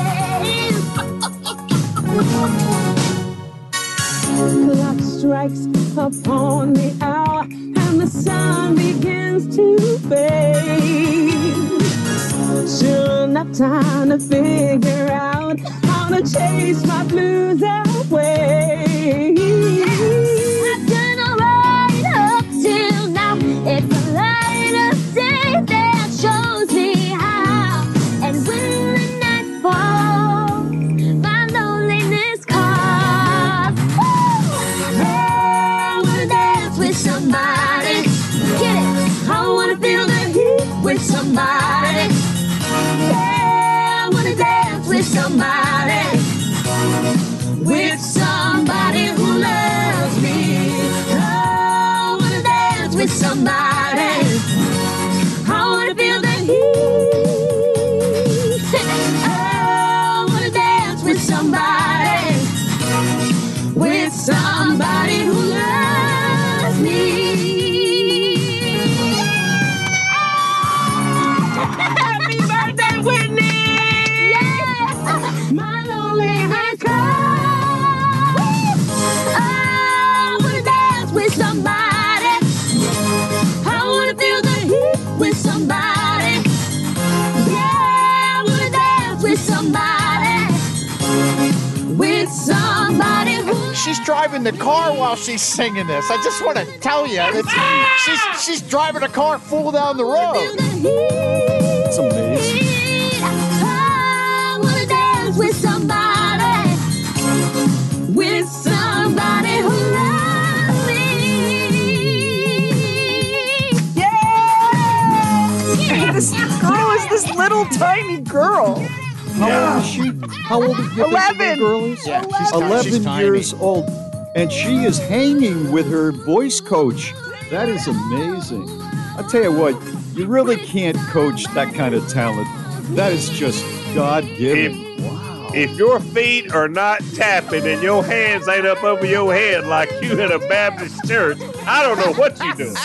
gonna stay. Clock strikes upon the hour and the sun begins to fade. Still enough time to figure out how to chase my blues away. I've done all right up till now. It's a light of day that shows me how. And when the night falls, my loneliness calls. I wanna dance with somebody. Get it? I wanna feel the heat with somebody. Yeah, I wanna dance with somebody. With somebody who loves me. I wanna dance with somebody. I wanna feel the heat. I wanna dance with somebody. With somebody who loves me. Happy birthday, Whitney! Yeah, my loneliness comes. I wanna dance with somebody. I wanna feel the heat with somebody. Yeah, I wanna dance with somebody. With somebody who. She's driving the car while she's singing this. I just want to tell you, it's, she's she's driving a car full down the road. It's amazing. I wanna dance with somebody. With somebody who loves me. Yeah! This girl is this little tiny girl. How old is she? How old is you think the Eleven. little girl is? Yeah, she's tiny. eleven She's tiny. years old. And she is hanging with her voice coach. That is amazing. I tell you what, you really can't coach that kind of talent. That is just God-given. Wow. If your feet are not tapping and your hands ain't up over your head like you in a Baptist church, I don't know what you're doing.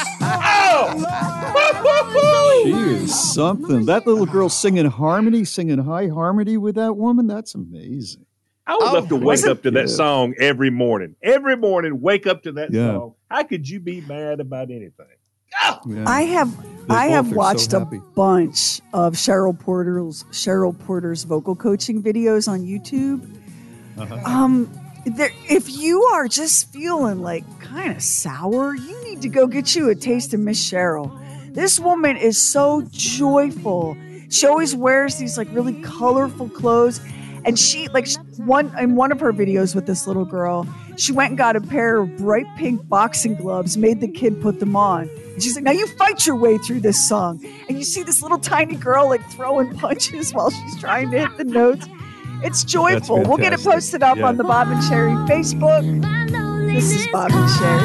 Oh! She is something. That little girl singing harmony, singing high harmony with that woman, that's amazing. I would Oh, love to wake wasn't- up to that Yeah. song every morning. Every morning, wake up to that Yeah. song. How could you be mad about anything? Yeah. I have They I both have are so watched a happy. bunch of Cheryl Porter's Cheryl Porter's vocal coaching videos on YouTube. Uh-huh. Um, there, if you are just feeling like kind of sour, you need to go get you a taste of Miss Cheryl. This woman is so joyful. She always wears these like really colorful clothes, and she like sh- one in one of her videos with this little girl, she went and got a pair of bright pink boxing gloves, made the kid put them on. And she's like, now you fight your way through this song. And you see this little tiny girl like throwing punches while she's trying to hit the notes. It's joyful. We'll get it fantastic. posted up Yeah. on the Bob and Sherry Facebook. This is Bob and Sherry.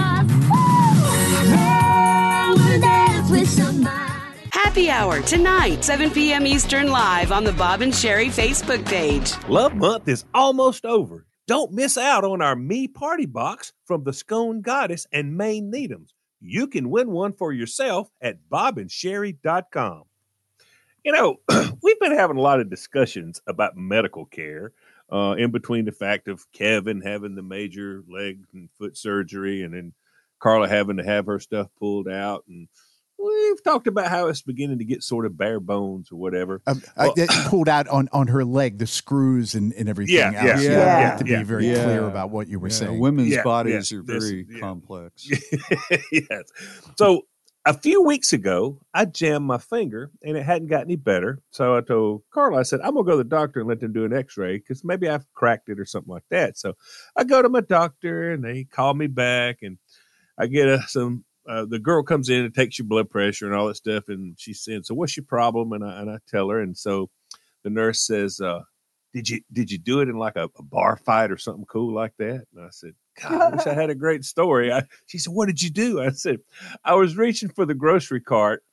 Happy Hour tonight, seven p.m. Eastern, live on the Bob and Sherry Facebook page. Love Month is almost over. Don't miss out on our Me Party Box from the Scone Goddess and Maine Needhams. You can win one for yourself at bob and sherry dot com. You know, we've been having a lot of discussions about medical care uh, in between the fact of Kevin having the major leg and foot surgery and then Carla having to have her stuff pulled out. And we've talked about how it's beginning to get sort of bare bones or whatever. Um, I, Well- it pulled out on, on her leg, the screws and, and everything Yeah, else. yeah, You yeah, have to be yeah, very yeah. clear about what you were Yeah, saying. women's Yeah, bodies yeah, are this- very yeah. complex. Yes. So a few weeks ago, I jammed my finger and it hadn't got any better. So I told Carla, I said, I'm going to go to the doctor and let them do an x-ray because maybe I've cracked it or something like that. So I go to my doctor and they call me back and I get a, some, uh, the girl comes in and takes your blood pressure and all that stuff. And she said, so what's your problem? And I, and I tell her. And so the nurse says, uh, did you, did you do it in like a, a bar fight or something cool like that? And I said, God, I wish I had a great story. I, she said, what did you do? I said, I was reaching for the grocery cart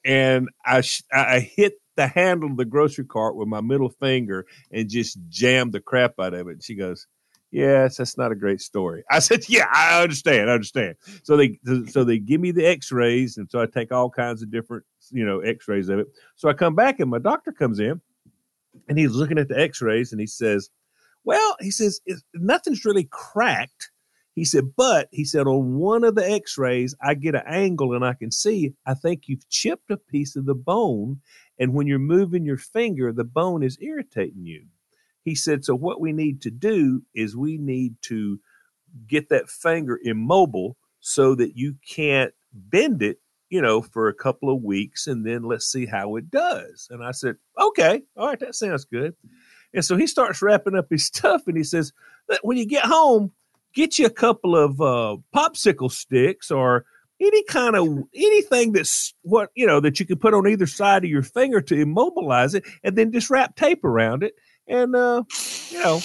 and I sh- I hit the handle of the grocery cart with my middle finger and just jammed the crap out of it. And she goes, yes, that's not a great story. I said, yeah, I understand. I understand. So they, so they give me the x-rays. And so I take all kinds of different, you know, x-rays of it. So I come back and my doctor comes in and he's looking at the x-rays and he says, well, he says, it's, nothing's really cracked. He said, but he said, on one of the x-rays, I get an angle and I can see, I think you've chipped a piece of the bone. And when you're moving your finger, the bone is irritating you. He said, so what we need to do is we need to get that finger immobile so that you can't bend it, you know, for a couple of weeks. And then let's see how it does. And I said, okay, all right, that sounds good. And so he starts wrapping up his stuff and he says, when you get home, get you a couple of uh, popsicle sticks or any kind of anything that's what, you know, that you can put on either side of your finger to immobilize it, and then just wrap tape around it. And, uh, you know,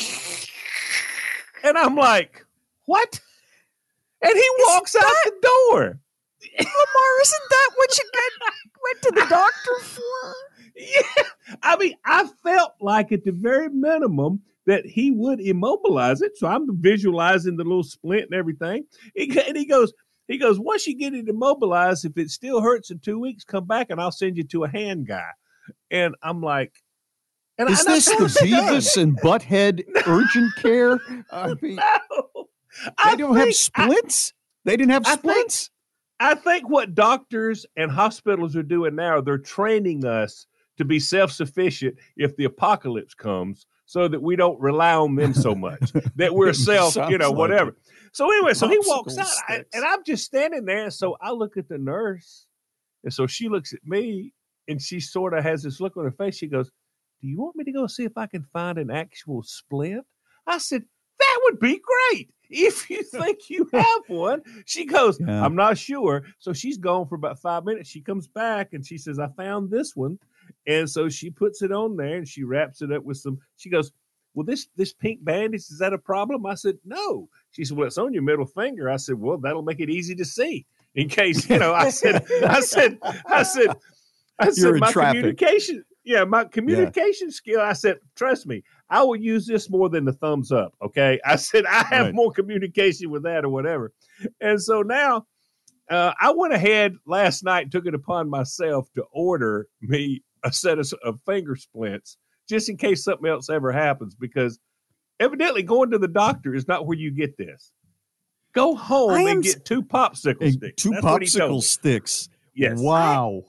and I'm like, what? And he walks out the door. Lamar, isn't that what you get, went to the doctor for? Yeah. I mean, I felt like at the very minimum that he would immobilize it. So I'm visualizing the little splint and everything. And he goes, he goes, once you get it immobilized, if it still hurts in two weeks, come back and I'll send you to a hand guy. And I'm like, and is I, this the Beavis and Butthead urgent care? I mean, no. They I don't have think- splints. they didn't have I think- splints. I think what doctors and hospitals are doing now, they're training us to be self-sufficient if the apocalypse comes so that we don't rely on them so much, that we're self, you know, Sounds like whatever. it. So anyway, so he Popsicle walks out I- sticks. and I'm just standing there. And so I look at the nurse and so she looks at me and she sort of has this look on her face. She goes, do you want me to go see if I can find an actual splint? I said, that would be great if you think you have one. She goes, Yeah. I'm not sure. So she's gone for about five minutes. She comes back and she says, I found this one. And so she puts it on there and she wraps it up with some, she goes, well, this, this pink bandage, is that a problem? I said, no. She said, well, it's on your middle finger. I said, well, that'll make it easy to see in case, you know, I said, I said, I said, I You're said, in my traffic. communication, yeah, my communication skill, I said, trust me, I will use this more than the thumbs up. Okay. I said, I have Right. more communication with that or whatever. And so now uh, I went ahead last night and took it upon myself to order me a set of, of finger splints just in case something else ever happens, because evidently going to the doctor is not where you get this. Go home I am and s- get two popsicle And sticks. two That's what he told popsicle me. sticks. Yes. Wow.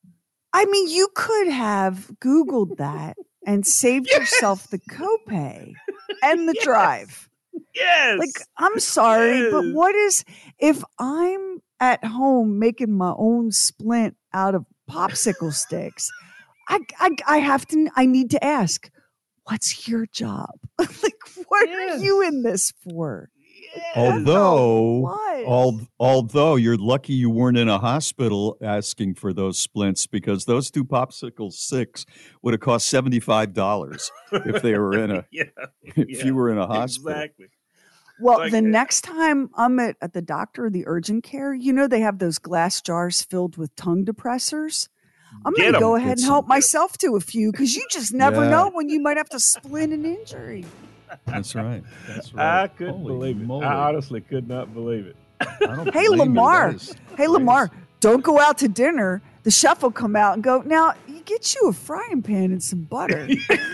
I mean, you could have Googled that and saved yourself the copay and the Yes. drive. Yes. Like, I'm sorry, but Yes. what is if I'm at home making my own splint out of popsicle sticks? I, I, I have to, I need to ask, what's your job? Like, what Yes. are you in this for? Although, what? al- although you're lucky you weren't in a hospital asking for those splints, because those two popsicle sticks would have cost seventy-five dollars if they were in a yeah. if Yeah. you were in a hospital. Exactly. Well, Like, the uh, next time I'm at, at the doctor or the urgent care, you know, they have those glass jars filled with tongue depressors. I'm Get going to 'em. go ahead Get and some. help myself to a few because you just never Yeah. know when you might have to splint an injury. That's right. That's right. I couldn't Holy believe moly. it. I honestly could not believe it. I don't Hey, blame you. Lamar. That is Hey, Lamar, don't go out to dinner. The chef will come out and go, now, you get you a frying pan and some butter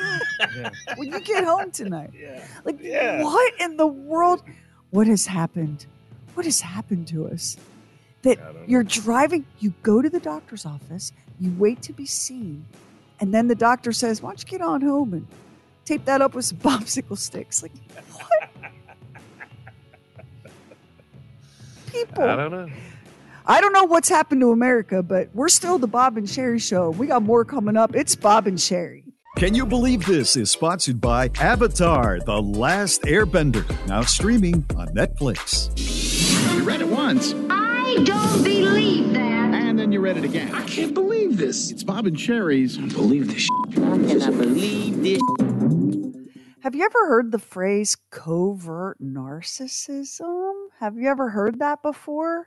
when you get home tonight. Yeah. Like, Yeah. what in the world? What has happened? What has happened to us? That I don't know. you're driving, you go to the doctor's office, you wait to be seen, and then the doctor says, why don't you get on home and tape that up with some popsicle sticks? Like, what? People. I don't know. I don't know what's happened to America, but we're still the Bob and Sherry Show. We got more coming up. It's Bob and Sherry. Can you believe this is sponsored by Avatar, The Last Airbender, now streaming on Netflix. You read it once, I don't believe that. and then you read it again. I can't believe this. It's Bob and Sherry's. I don't believe this. Have you ever heard the phrase covert narcissism? Have you ever heard that before?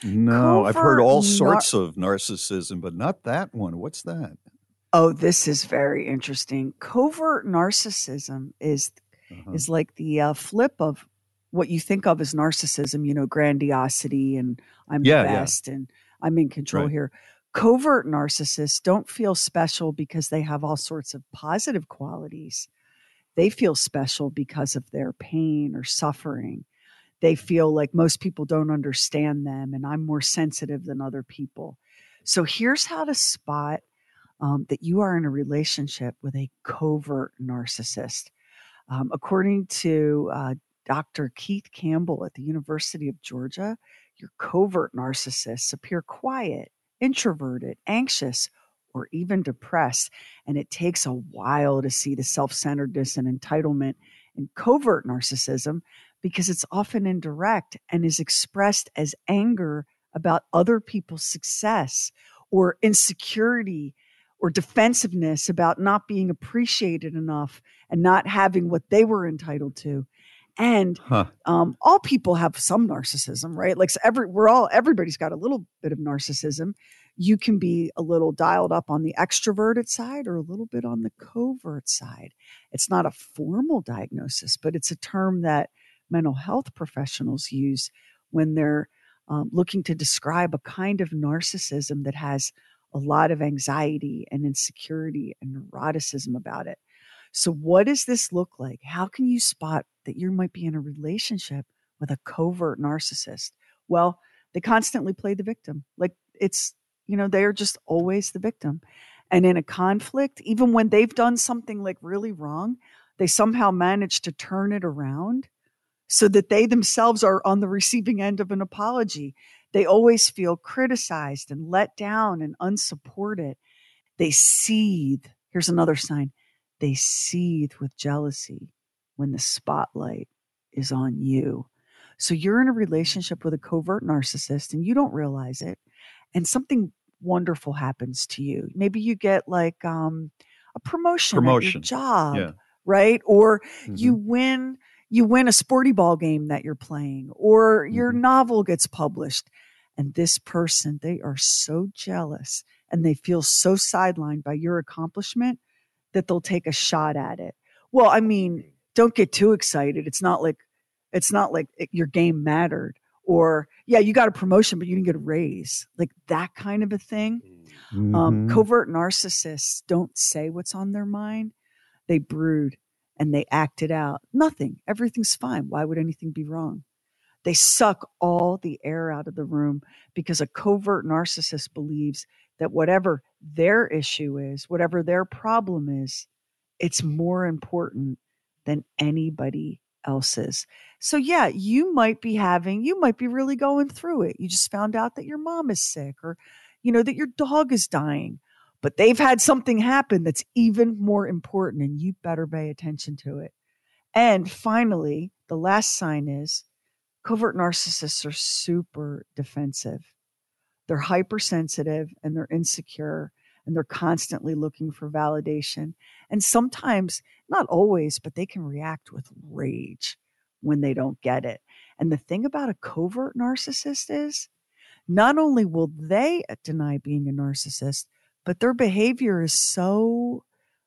No, I've heard Covert all nar- sorts of narcissism, but not that one. What's that? Oh, this is very interesting. Covert narcissism is Uh-huh. is like the uh, flip of what you think of as narcissism, you know, grandiosity and I'm Yeah, the yeah. best and I'm in control Right. here. Covert narcissists don't feel special because they have all sorts of positive qualities. They feel special because of their pain or suffering. They feel like most people don't understand them and I'm more sensitive than other people. So here's how to spot um, that you are in a relationship with a covert narcissist. Um, according to uh, Doctor Keith Campbell at the University of Georgia, your covert narcissists appear quiet, introverted, anxious, or even depressed. And it takes a while to see the self centeredness and entitlement in covert narcissism because it's often indirect and is expressed as anger about other people's success or insecurity or defensiveness about not being appreciated enough and not having what they were entitled to. And Huh. um, all people have some narcissism, right? Like so every we're all everybody's got a little bit of narcissism. You can be a little dialed up on the extroverted side or a little bit on the covert side. It's not a formal diagnosis, but it's a term that mental health professionals use when they're um, looking to describe a kind of narcissism that has a lot of anxiety and insecurity and neuroticism about it. So what does this look like? How can you spot that you might be in a relationship with a covert narcissist? Well, they constantly play the victim. Like it's, you know, they're just always the victim. And in a conflict, even when they've done something like really wrong, they somehow manage to turn it around so that they themselves are on the receiving end of an apology. They always feel criticized and let down and unsupported. They seethe. Here's another sign. They seethe with jealousy when the spotlight is on you. So you're in a relationship with a covert narcissist and you don't realize it. And something wonderful happens to you. Maybe you get like um, a promotion, at your Promotion. job, Yeah. right? Or Mhm. you win you win a sporty ball game that you're playing, or your Mhm. novel gets published. And this person, they are so jealous and they feel so sidelined by your accomplishment that they'll take a shot at it. Well, I mean, don't get too excited. It's not like it's not like it, your game mattered, or yeah, you got a promotion, but you didn't get a raise, like that kind of a thing. Um, Mhm. covert narcissists don't say what's on their mind. They brood and they act it out. Nothing. Everything's fine. Why would anything be wrong? They suck all the air out of the room because a covert narcissist believes that whatever their issue is, whatever their problem is, it's more important than anybody else's. So yeah, you might be having, you might be really going through it. You just found out that your mom is sick or, you know, that your dog is dying, but they've had something happen that's even more important and you better pay attention to it. And finally, the last sign is covert narcissists are super defensive. They're hypersensitive and they're insecure and they're constantly looking for validation. And sometimes, not always, but they can react with rage when they don't get it. And the thing about a covert narcissist is not only will they deny being a narcissist, but their behavior is so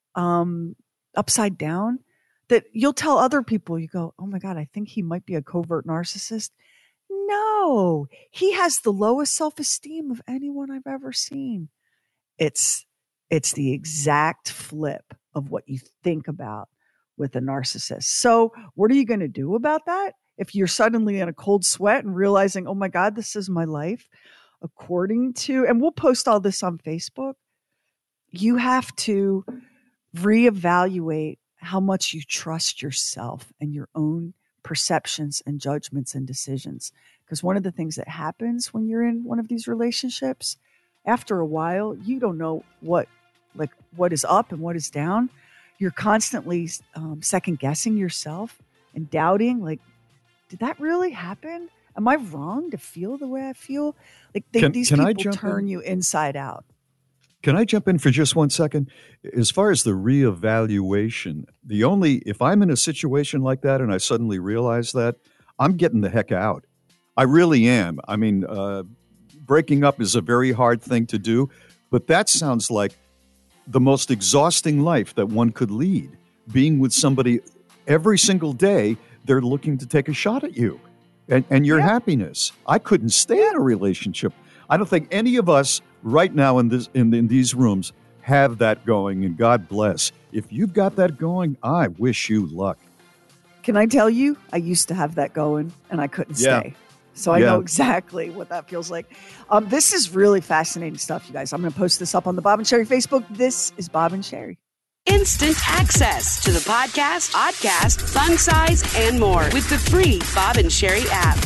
um, upside down that you'll tell other people, you go, oh my God, I think he might be a covert narcissist. No, he has the lowest self-esteem of anyone I've ever seen. It's it's the exact flip of what you think about with a narcissist. So what are you going to do about that? If you're suddenly in a cold sweat and realizing, oh my God, this is my life, according to, and we'll post all this on Facebook, you have to reevaluate how much you trust yourself and your own perceptions and judgments and decisions. Because one of the things that happens when you're in one of these relationships, after a while, you don't know what, like, what is up and what is down. You're constantly um, second guessing yourself and doubting, like, did that really happen? Am I wrong to feel the way I feel? Like they, Can- these can I people jump turn in? you inside out. Can I jump in for just one second? As far as the reevaluation, the only, if I'm in a situation like that and I suddenly realize that, I'm getting the heck out. I really am. I mean, uh, breaking up is a very hard thing to do, but that sounds like the most exhausting life that one could lead. Being with somebody every single day, they're looking to take a shot at you and, and your Yeah. happiness. I couldn't stay in a relationship. I don't think any of us right now in this in, in these rooms have that going, and God bless. If you've got that going, I wish you luck. Can I tell you, I used to have that going and I couldn't Yeah. stay. So I Yeah. know exactly what that feels like. Um, this is really fascinating stuff, you guys. I'm going to post this up on the Bob and Sherry Facebook. This is Bob and Sherry. Instant access to the podcast, podcast, fun size, and more with the free Bob and Sherry app.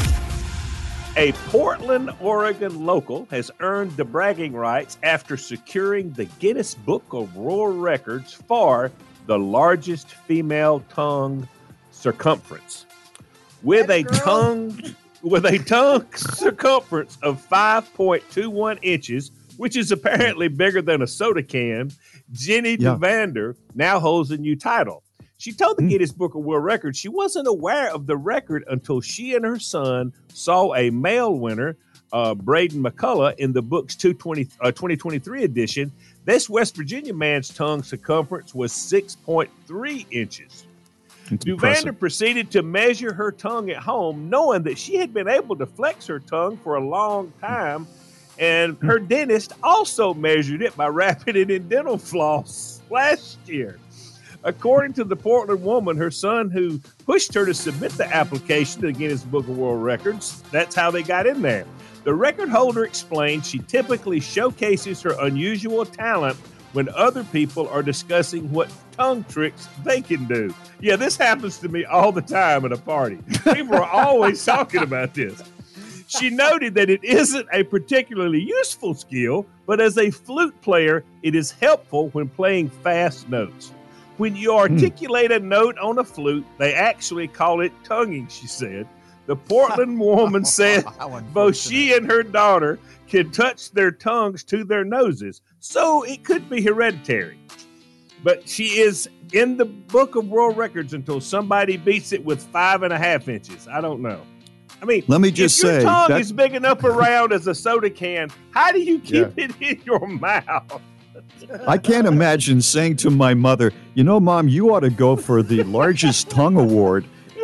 A Portland, Oregon local has earned the bragging rights after securing the Guinness Book of World Records for the largest female tongue circumference. With a tongue with a tongue circumference of five point two one inches, which is apparently bigger than a soda can, Jenny Yeah. DeVander now holds a new title. She told the Guinness Book of World Records she wasn't aware of the record until she and her son saw a male winner, uh, Braden McCullough, in the book's two twenty, uh, twenty twenty-three edition. This West Virginia man's tongue circumference was six point three inches. It's DeVander impressive. proceeded to measure her tongue at home, knowing that she had been able to flex her tongue for a long time, and her dentist also measured it by wrapping it in dental floss last year. According to the Portland woman, her son, who pushed her to submit the application to the Guinness Book of World Records, that's how they got in there. The record holder explained she typically showcases her unusual talent when other people are discussing what tongue tricks they can do. Yeah, this happens to me all the time at a party. People are always talking about this. She noted that it isn't a particularly useful skill, but as a flute player, it is helpful when playing fast notes. When you articulate a note on a flute, they actually call it tonguing, she said. The Portland woman said both she and her daughter can touch their tongues to their noses, so it could be hereditary. But she is in the Book of World Records until somebody beats it with five and a half inches. I don't know. I mean, Let me just if your say, tongue that- is big enough around as a soda can, how do you keep it in your mouth? I can't imagine saying to my mother, you know, Mom, you ought to go for the largest tongue award.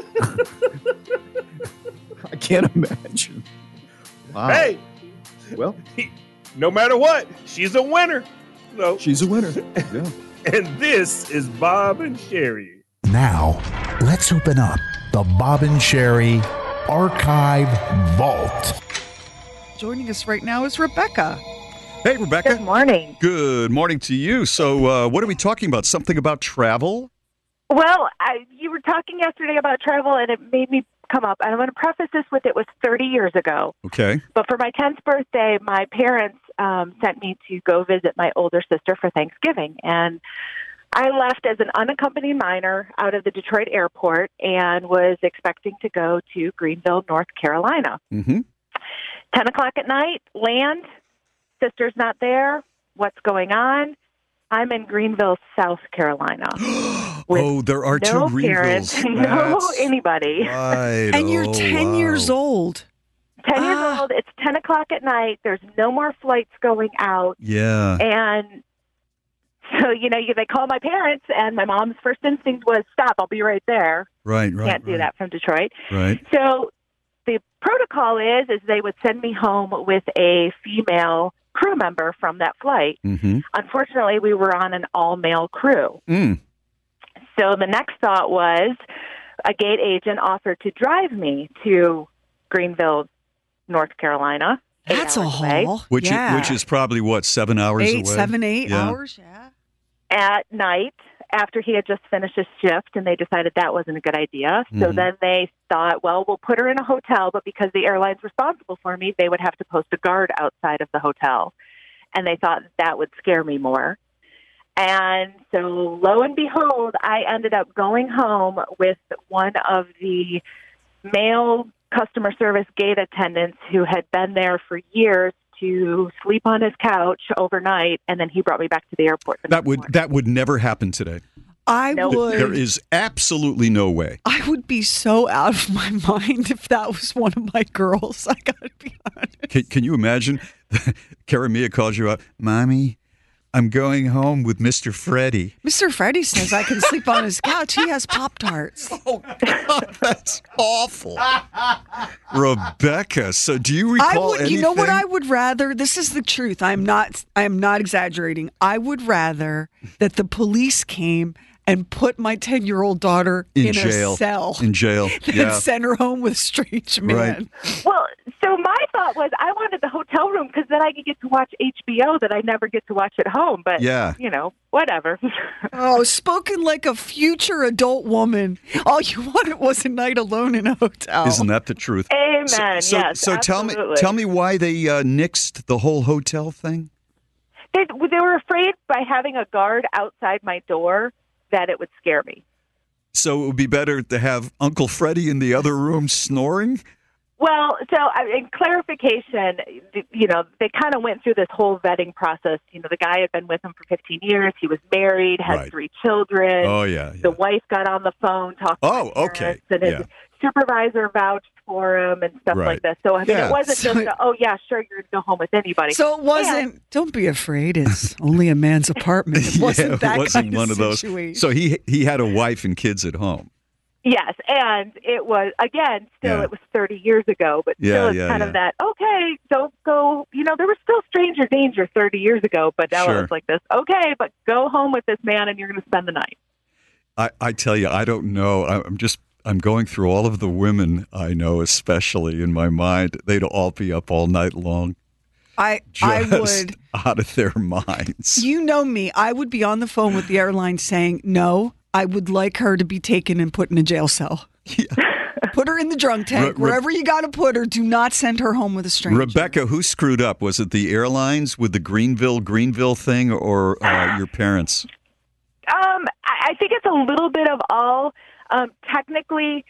I can't imagine. Wow. Hey, well, no matter what, she's a winner. So, she's a winner. Yeah. and this is Bob and Sherry. Now, let's open up the Bob and Sherry Archive Vault. Joining us right now is Rebecca. Hey, Rebecca. Good morning. Good morning to you. So, uh, what are we talking about? Something about travel? Well, I, you were talking yesterday about travel, and it made me come up. And I'm going to preface this with it was thirty years ago. Okay. But for my tenth birthday, my parents um, sent me to go visit my older sister for Thanksgiving. And I left as an unaccompanied minor out of the Detroit airport and was expecting to go to Greenville, North Carolina. Mm-hmm. ten o'clock at night, land, sister's not there. What's going on? I'm in Greenville, South Carolina. Oh, there are no two parents, Greenvilles. no That's anybody. right. And you're Oh, ten wow. years old. ten Ah. years old. It's ten o'clock at night. There's no more flights going out. Yeah. And so, you know, you, they call my parents, and my mom's first instinct was, stop, I'll be right there. Right, right. Can't do right. that from Detroit. Right. So the protocol is, is they would send me home with a female crew member from that flight. Mm-hmm. Unfortunately, we were on an all-male crew. Mm. So the next thought was a gate agent offered to drive me to Greenville, North Carolina. eight That's a hours away. haul. Which, yeah. which is probably, what, seven hours eight, away? seven, eight Yeah. hours. Yeah. At night, after he had just finished his shift, and they decided that wasn't a good idea. So Mhm. then they thought, well, we'll put her in a hotel, but because the airline's responsible for me, they would have to post a guard outside of the hotel. And they thought that would scare me more. And so lo and behold, I ended up going home with one of the male customer service gate attendants who had been there for years to sleep on his couch overnight, and then he brought me back to the airport. the That next would morning. that would never happen today. I No. would. There is absolutely no way. I would be so out of my mind if that was one of my girls. I gotta be honest. Can, can you imagine? Cara Mia calls you up, Mommy, I'm going home with Mister Freddie. Mister Freddie says I can sleep on his couch. He has Pop-Tarts. Oh, God, that's awful. Rebecca, so do you recall I would, anything? You know what I would rather? This is the truth. I'm not. I am not exaggerating. I would rather that the police came and put my ten-year-old daughter in, in jail. a cell. In jail. than Yeah. send her home with a strange man. Right. Well, so my thought was I wanted the hotel room because then I could get to watch H B O that I never get to watch at home. But, Yeah. you know, whatever. Oh, spoken like a future adult woman. All you wanted was a night alone in a hotel. Isn't that the truth? Amen. So, so, yes, so tell me, absolutely. tell me why they uh, nixed the whole hotel thing. They, they were afraid by having a guard outside my door that it would scare me. So it would be better to have Uncle Freddie in the other room snoring? Well, so I- in clarification, you know, they kind of went through this whole vetting process. You know, the guy had been with him for fifteen years. He was married, had Right. three children. Oh, yeah. yeah. The wife got on the phone, talked Oh, to my okay. parents, and his Yeah. supervisor vouched for him and stuff Right. like this. So, I mean, Yeah. it wasn't So just, it- a, oh, yeah, sure, you're going to go home with anybody. So it wasn't, don't be afraid, it's only a man's apartment. It wasn't yeah, that it wasn't kind one of those. situation. So he he had a wife and kids at home. Yes, and it was, again, still, Yeah. it was thirty years ago, but Yeah, still it's yeah, kind yeah. of that, okay, don't go, you know, there was still stranger danger thirty years ago, but now Sure. it was like this, okay, but go home with this man and you're going to spend the night. I, I tell you, I don't know. I- I'm just I'm going through all of the women I know, especially in my mind. They'd all be up all night long, I, just I would, out of their minds. you know me, I would be on the phone with the airline saying, no, I would like her to be taken and put in a jail cell. Put her in the drunk tank. Re- re- Wherever you got to put her, do not send her home with a stranger. Rebecca, who screwed up? Was it the airlines with the Greenville Greenville thing, or uh, your parents? Um, I, I think it's a little bit of all. Um, technically,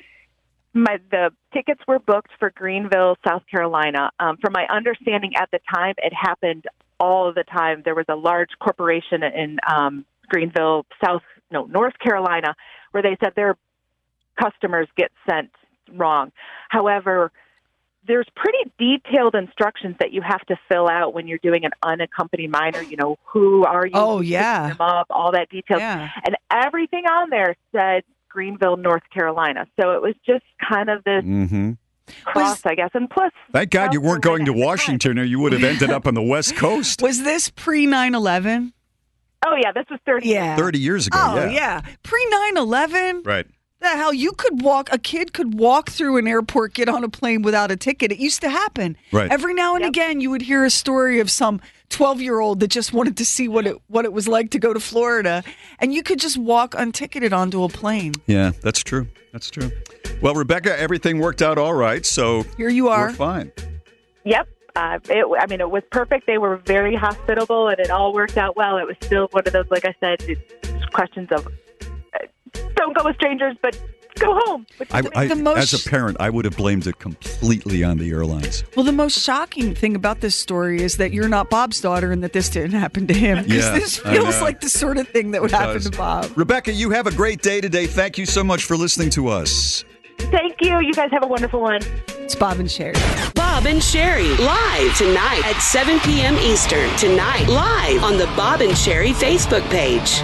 my the tickets were booked for Greenville, South Carolina. Um, from my understanding at the time, it happened all the time. There was a large corporation in um, Greenville, South no North Carolina, where they said their customers get sent wrong. However, there's pretty detailed instructions that you have to fill out when you're doing an unaccompanied minor. You know, who are you? Oh, Who's yeah. picking them up, all that detail. Yeah. And everything on there said Greenville, North Carolina. So it was just kind of this Mm-hmm. cross, I guess. And plus, Thank God you South weren't going to Carolina at the time. Washington, or you would have ended up on the West Coast Was this pre nine eleven? Oh, yeah, this was thirty. Yeah. thirty years ago. Oh, yeah. yeah. Pre nine eleven? Right. The hell, you could walk, a kid could walk through an airport, get on a plane without a ticket. It used to happen. Right. Every now and Yep. again, you would hear a story of some twelve-year-old that just wanted to see what it what it was like to go to Florida, and you could just walk unticketed onto a plane. Yeah, that's true. That's true. Well, Rebecca, everything worked out all right, so Here you are. we're fine. Yep. Uh, it, I mean, it was perfect. They were very hospitable, and it all worked out well. It was still one of those, like I said, it's questions of uh, don't go with strangers, but go home. Which I, is I, the most- as a parent, I would have blamed it completely on the airlines. Well, the most shocking thing about this story is that you're not Bob's daughter and that this didn't happen to him. Because Yeah, this I feels know. like the sort of thing that would It happen does. to Bob. Rebecca, you have a great day today. Thank you so much for listening to us. Thank you. You guys have a wonderful one. It's Bob and Sherry. Bob and Sherry, live tonight at seven p.m. Eastern. Tonight, live on the Bob and Sherry Facebook page.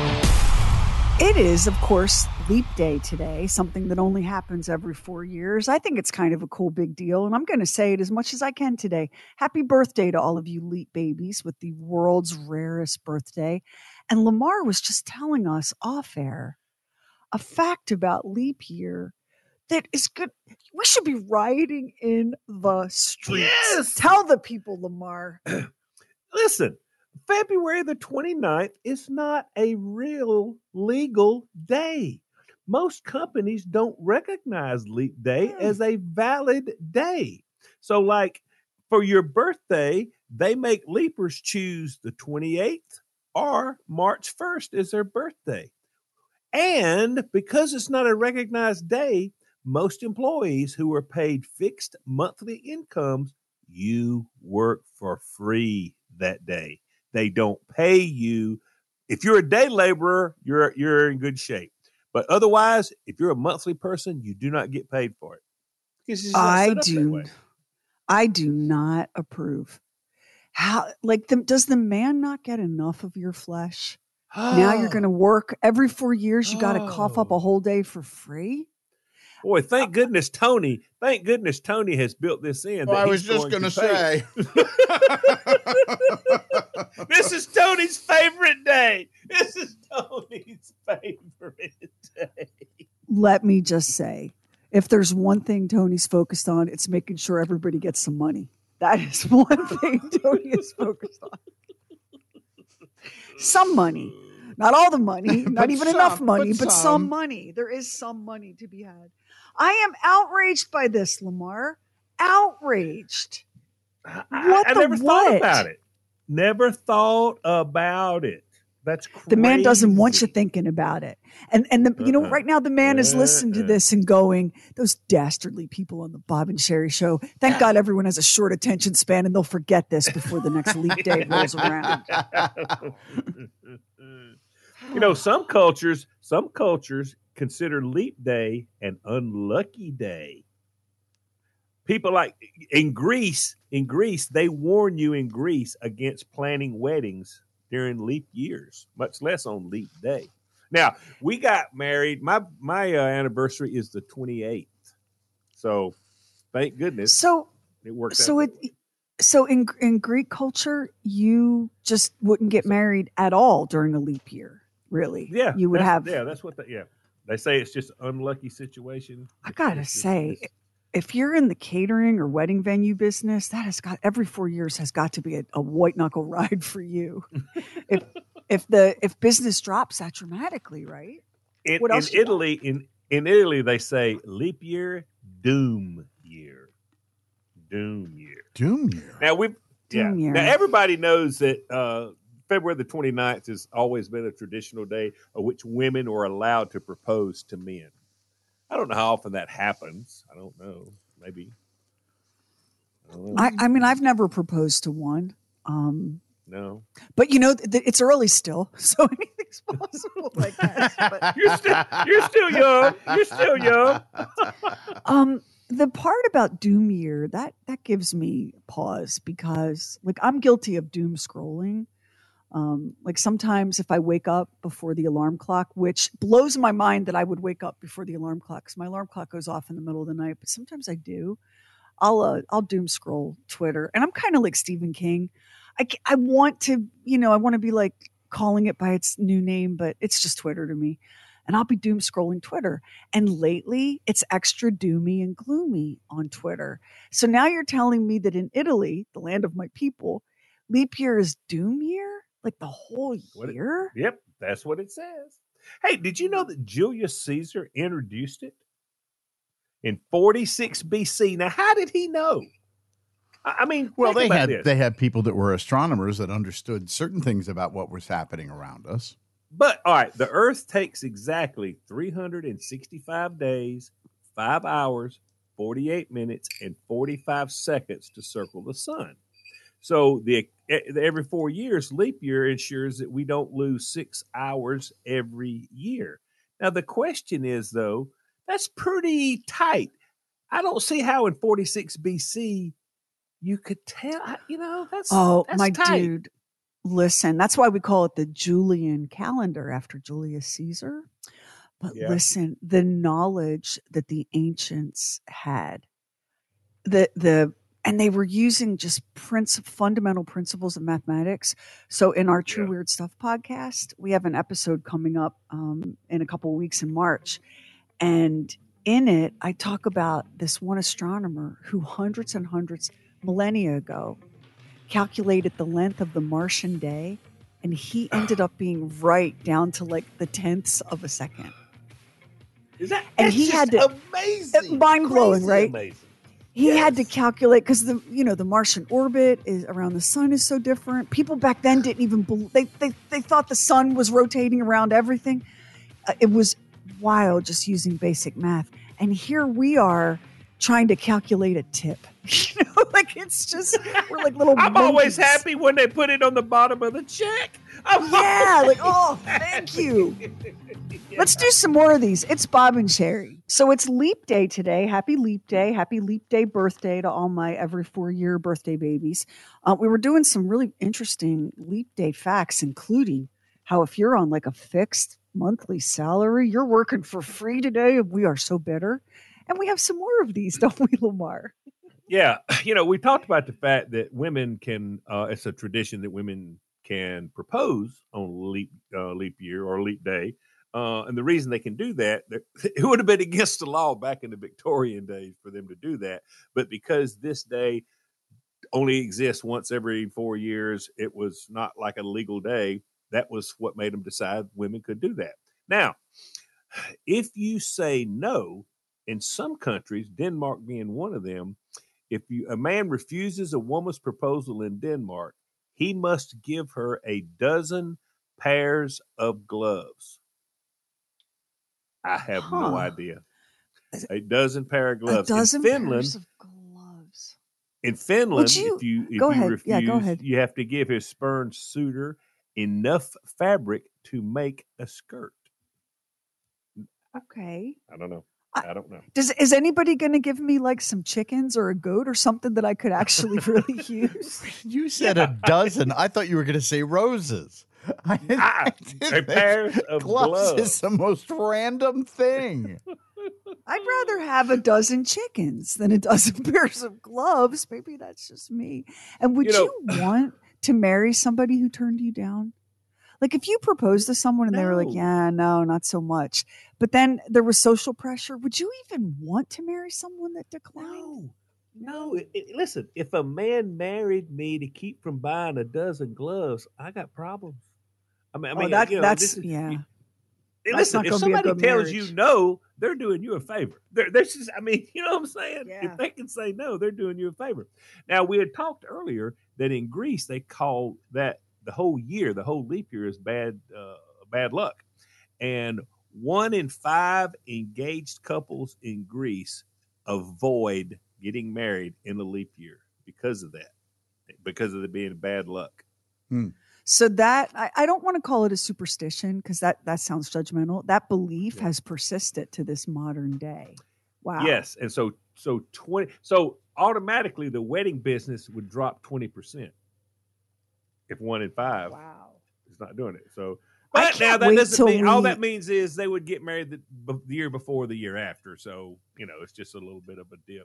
It is, of course, Leap Day today, something that only happens every four years. I think it's kind of a cool big deal, and I'm going to say it as much as I can today. Happy birthday to all of you Leap babies with the world's rarest birthday. And Lamar was just telling us off air a fact about leap year that is good. We should be rioting in the streets. Yes! Tell the people, Lamar. Listen, February the twenty-ninth is not a real legal day. Most companies don't recognize Leap Day as a valid day. So, like, for your birthday, they make leapers choose the twenty-eighth or March first as their birthday. And because it's not a recognized day, most employees who are paid fixed monthly incomes, you work for free that day. They don't pay you if you're a day laborer, you're you're in good shape. But otherwise, if you're a monthly person, you do not get paid for it. Because it's not I set up that do. way. I do not approve. How like the, does the man not get enough of your flesh? Now you're going to work every four years. You got to cough up a whole day for free. Boy, thank goodness Tony. Thank goodness Tony has built this in. Well, that I was he's just going going to pay. say. This is Tony's favorite day. This is Tony's favorite day. Let me just say, if there's one thing Tony's focused on, it's making sure everybody gets some money. That is one thing Tony is focused on. Some money. Not all the money, not But even some, enough money, but but, some. some. money. There is some money to be had. I am outraged by this, Lamar. Outraged. I, What I the never what? thought about it. Never thought about it. That's crazy. The man doesn't want you thinking about it. And and the, you know, Uh-uh. right now the man is listening to Uh-uh. this and going, those dastardly people on the Bob and Sherry show. Thank God everyone has a short attention span and they'll forget this before the next leap day rolls around. You know, some cultures, some cultures consider leap day an unlucky day. People like in Greece, in Greece, they warn you in Greece against planning weddings during leap years, much less on leap day. Now, we got married. My my uh, anniversary is the twenty-eighth. So, thank goodness. So it worked so out. it so in in Greek culture, you just wouldn't get married at all during a leap year, really. Yeah. You would that's- have Yeah, that's what the, yeah. They say it's just an unlucky situation. I gotta It's just- say, it's- if you're in the catering or wedding venue business, that has got every four years has got to be a, a white knuckle ride for you. if if the if business drops that dramatically, right? In, What in else you Italy, in in Italy, they say leap year, doom year, doom year. Doom year. Now we, yeah. Doom year. Now everybody knows that uh, February the twenty-ninth has always been a traditional day of which women are allowed to propose to men. I don't know how often that happens. I don't know. Maybe. I don't know. I, I mean, I've never proposed to one, um, no. but you know, th- th- it's early still, so anything's possible. I guess. But, You're still, you're still young. You're still young. um, the part about doom year that that gives me pause because, like, I'm guilty of doom scrolling. Um, like sometimes if I wake up before the alarm clock, which blows my mind that I would wake up before the alarm clock because my alarm clock goes off in the middle of the night, but sometimes I do. I'll uh, I'll doom scroll Twitter, and I'm kind of like Stephen King. I ca- I want to you know I want to be like calling it by its new name, but it's just Twitter to me. And I'll be doom scrolling Twitter. And lately, it's extra doomy and gloomy on Twitter. So now you're telling me that in Italy, the land of my people, leap year is doom year? Like the whole What it- year? Yep, that's what it says. Hey, did you know that Julius Caesar introduced it in forty-six B C? Now, how did he know? I I mean, Well, think they about had this. they had people that were astronomers that understood certain things about what was happening around us. But all right, the Earth takes exactly three hundred sixty-five days, five hours, forty-eight minutes, and forty-five seconds to circle the sun. So the every four years, leap year ensures that we don't lose six hours every year. Now the question is, though, that's pretty tight. I don't see how in forty-six B C you could tell. You know, that's Oh, that's my tight. dude. Listen, that's why we call it the Julian calendar after Julius Caesar. But Yeah. listen, the knowledge that the ancients had, the the and they were using just princ- fundamental principles of mathematics. So in our True Yeah. Weird Stuff podcast, we have an episode coming up um, in a couple of weeks in March. And in it, I talk about this one astronomer who hundreds and hundreds, millennia ago, calculated the length of the Martian day. And he ended up being right down to like the tenths of a second. Is that And that's he just had to- amazing, mind blowing, crazy right? Amazing. He had to Yes. calculate because the you know the Martian orbit is around the sun is so different. People back then didn't even believe they they they thought the sun was rotating around everything. Uh, it was wild just using basic math. And here we are trying to calculate a tip. You know, like it's just we're like little. I'm always monkeys. happy when they put it on the bottom of the check. Yeah, like, oh, thank you. Let's do some more of these. It's Bob and Sherry. So it's Leap Day today. Happy Leap Day. Happy Leap Day birthday to all my every four-year birthday babies. Uh, we were doing some really interesting Leap Day facts, including how if you're on like a fixed monthly salary, you're working for free today, and we are so bitter. And we have some more of these, don't we, Lamar? Yeah, you know, we talked about the fact that women can. Uh, it's a tradition that women can propose on leap uh, leap year or leap day, uh, and the reason they can do that, it would have been against the law back in the Victorian days for them to do that, but because this day only exists once every four years, it was not like a legal day. That was what made them decide women could do that. Now, if you say no, in some countries, Denmark being one of them. If you, a man refuses a woman's proposal in Denmark, he must give her a dozen pairs of gloves. I have huh. no idea. A dozen pair of gloves. A dozen in Finland, pairs of gloves. In Finland, you, if you if go you ahead. refuse, yeah, go ahead. you have to give his spurned suitor enough fabric to make a skirt. Okay. I don't know. I don't know. Does is anybody going to give me like some chickens or a goat or something that I could actually really use? You said yeah. a dozen. I thought you were going to say roses. I didn't, ah, I didn't a pair of gloves, gloves is the most random thing. I'd rather have a dozen chickens than a dozen pairs of gloves. Maybe that's just me. And would you, know, you want to marry somebody who turned you down? Like if you proposed to someone and no. they were like, yeah, no, not so much. But then there was social pressure. Would you even want to marry someone that declined? No, no. It, it, listen, if a man married me to keep from buying a dozen gloves, I got problems. I mean, I mean, oh, that, you know, that's, this is, yeah. You, that's listen, if somebody tells marriage. you no, they're doing you a favor. They're, they're just, I mean, you know what I'm saying? Yeah. If they can say no, they're doing you a favor. Now, we had talked earlier that in Greece, they call that the whole year, the whole leap year is bad, uh, bad luck. And one in five engaged couples in Greece avoid getting married in the leap year because of that, because of it being bad luck. Hmm. So that, I, I don't want to call it a superstition because that, that sounds judgmental. That belief yeah. has persisted to this modern day. Wow. Yes. And so, so twenty, so automatically the wedding business would drop twenty percent. If one in five wow. is not doing it. So, but now that doesn't mean, we... all that means is they would get married the, the year before, the year after. So, you know, it's just a little bit of a dip.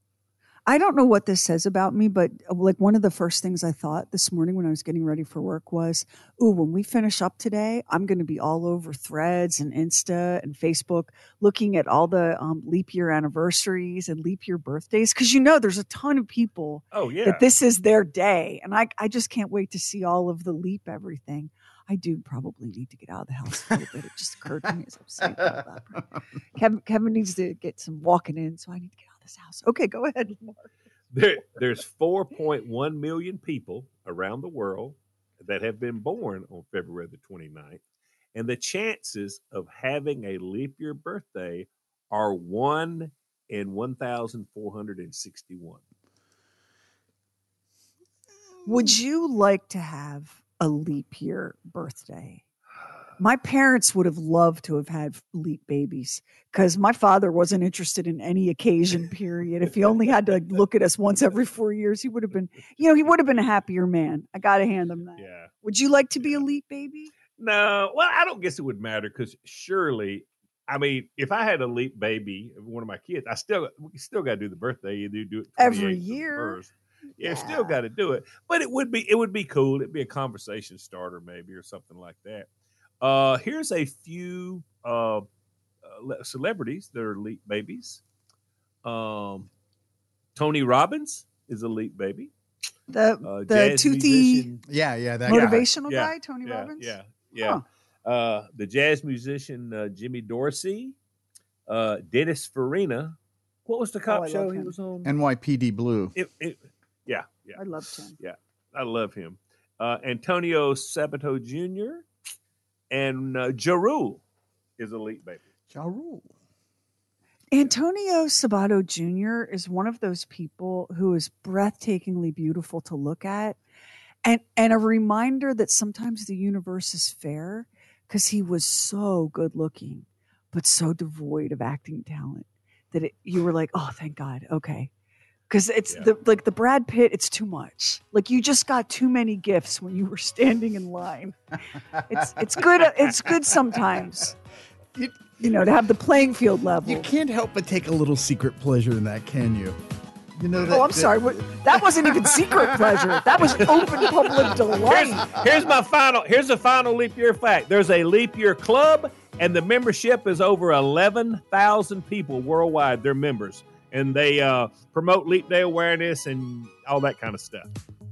I don't know what this says about me, but like one of the first things I thought this morning when I was getting ready for work was, ooh, when we finish up today, I'm going to be all over Threads and Insta and Facebook looking at all the um, leap year anniversaries and leap year birthdays. Because, you know, there's a ton of people oh, yeah. that this is their day. And I, I just can't wait to see all of the leap everything. I do probably need to get out of the house a little bit. It just occurred to me as I was saying that. Kevin, Kevin needs to get some walking in, so I need to get out of this house. Okay, go ahead, Mark. There, there's four point one million people around the world that have been born on February the twenty-ninth, and the chances of having a leap year birthday are one in one thousand four hundred sixty-one. Would you like to have a leap year birthday? My parents would have loved to have had leap babies because my father wasn't interested in any occasion period. If he only had to look at us once every four years, he would have been, you know, he would have been a happier man. I got to hand him that. Yeah. Would you like to be a leap baby? No. Well, I don't guess it would matter because surely, I mean, if I had a leap baby, one of my kids, I still, we still got to do the birthday. You do do it every year. Yeah, yeah. Still got to do it, but it would be it would be cool. It'd be a conversation starter, maybe, or something like that. Uh, here's a few uh, uh, celebrities that are leap babies. Um, Tony Robbins is a leap baby. The uh, the toothy, yeah, yeah, that motivational guy, guy, yeah, Tony yeah, Robbins. Yeah, yeah. Huh. Uh, the jazz musician uh, Jimmy Dorsey, uh, Dennis Farina. What was the cop oh, show he him. was on? N Y P D Blue. It, it, yeah, yeah. I loved him. Yeah, I love him. Uh, Antonio Sabato Junior and uh, Ja Rule is a leap baby. Ja Rule. Antonio Sabato Junior is one of those people who is breathtakingly beautiful to look at. And and a reminder that sometimes the universe is fair because he was so good looking, but so devoid of acting talent that it, you were like, oh, thank God. Okay. Because it's Yeah. the like the Brad Pitt, it's too much. Like you just got too many gifts when you were standing in line. It's it's good. It's good sometimes. You, you know, to have the playing field level. You can't help but take a little secret pleasure in that, can you? You know that. Oh, I'm that- sorry. What, that wasn't even secret pleasure. That was open public delight. Here's, here's my final. Here's the final leap year fact. There's a leap year club, and the membership is over eleven thousand people worldwide. They're members, and they uh, promote Leap Day awareness and all that kind of stuff.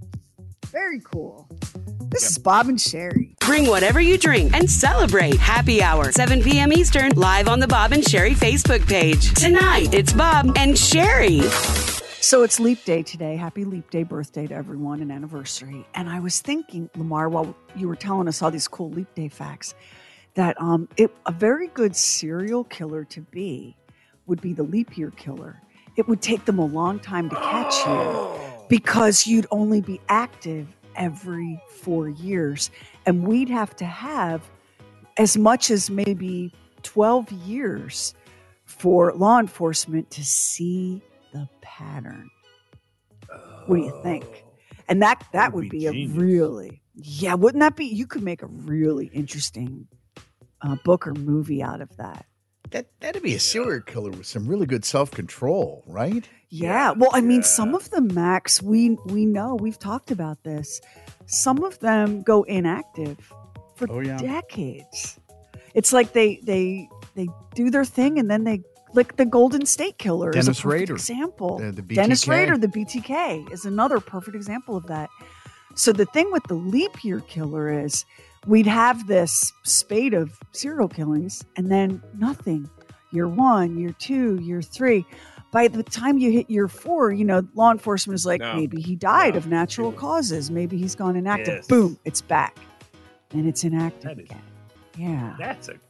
Very cool. This is Bob and Sherry. Bring whatever you drink and celebrate Happy Hour, seven p.m. Eastern, live on the Bob and Sherry Facebook page. Tonight, it's Bob and Sherry. So it's Leap Day today. Happy Leap Day birthday to everyone and anniversary. And I was thinking, Lamar, while you were telling us all these cool Leap Day facts, that um, it, a very good serial killer to be would be the leap year killer. It would take them a long time to catch you because you'd only be active every four years. And we'd have to have as much as maybe twelve years for law enforcement to see the pattern. What do you think? And that that would, would be, be a genius. really, yeah, wouldn't that be? You could make a really interesting uh, book or movie out of that. That that'd be a serial killer with some really good self control, right? Yeah. Well, I mean, some of them, Max, we we know, we've talked about this. Some of them go inactive for Oh, yeah. decades. It's like they they they do their thing and then they like the Golden State Killer is a Dennis perfect Rader. example. The- the Dennis B T K. Rader, the B T K, is another perfect example of that. So the thing with the leap year killer is we'd have this spate of serial killings and then nothing. Year one, year two, year three. By the time you hit year four, you know, law enforcement is like, No. maybe he died No. of natural causes. Maybe he's gone inactive. Yes. Boom, it's back. And it's inactive That is- again. Yeah. That's a.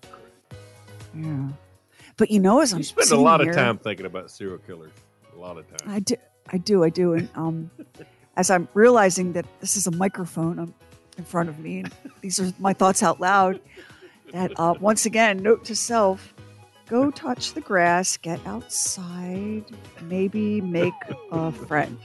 Yeah. But you know, as I'm You spend a sitting lot of here- time thinking about serial killers. A lot of time. I do, I do, I do. And um, as I'm realizing that this is a microphone um, in front of me, and these are my thoughts out loud, that uh, once again, note to self, go touch the grass, get outside, maybe make a friend.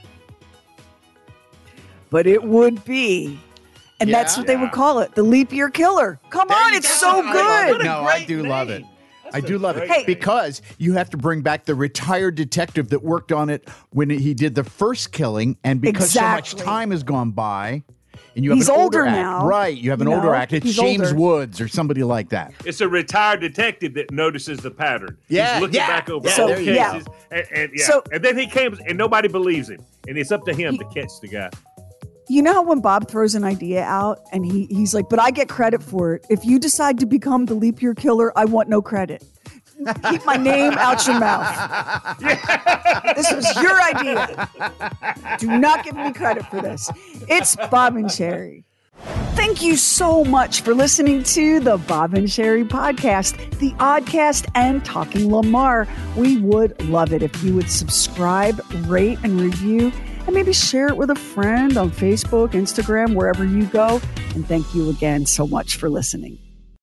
But it would be, and that's Yeah. what they would call it, the leap year killer. Come There on, you it's go. so I love good. it. No, I do love it. I do love it great because you have to bring back the retired detective that worked on it when he did the first killing, and because so Exactly. much time has gone by, and you have He's an older act- now, right? You have an you older know, act. It's he's James older. Woods or somebody like that. It's a retired detective that notices the pattern. Yeah, He's looking yeah, back over yeah, old there you cases, go. and, and yeah, So- and then he comes, and nobody believes him, and it's up to him to catch the guy. You know how when Bob throws an idea out and he, he's like, but I get credit for it. If you decide to become the leap year killer, I want no credit. Keep my name out your mouth. This was your idea. Do not give me credit for this. It's Bob and Sherry. Thank you so much for listening to the Bob and Sherry podcast, the Oddcast, and Talking Lamar. We would love it if you would subscribe, rate, and review, and maybe share it with a friend on Facebook, Instagram, wherever you go. And thank you again so much for listening.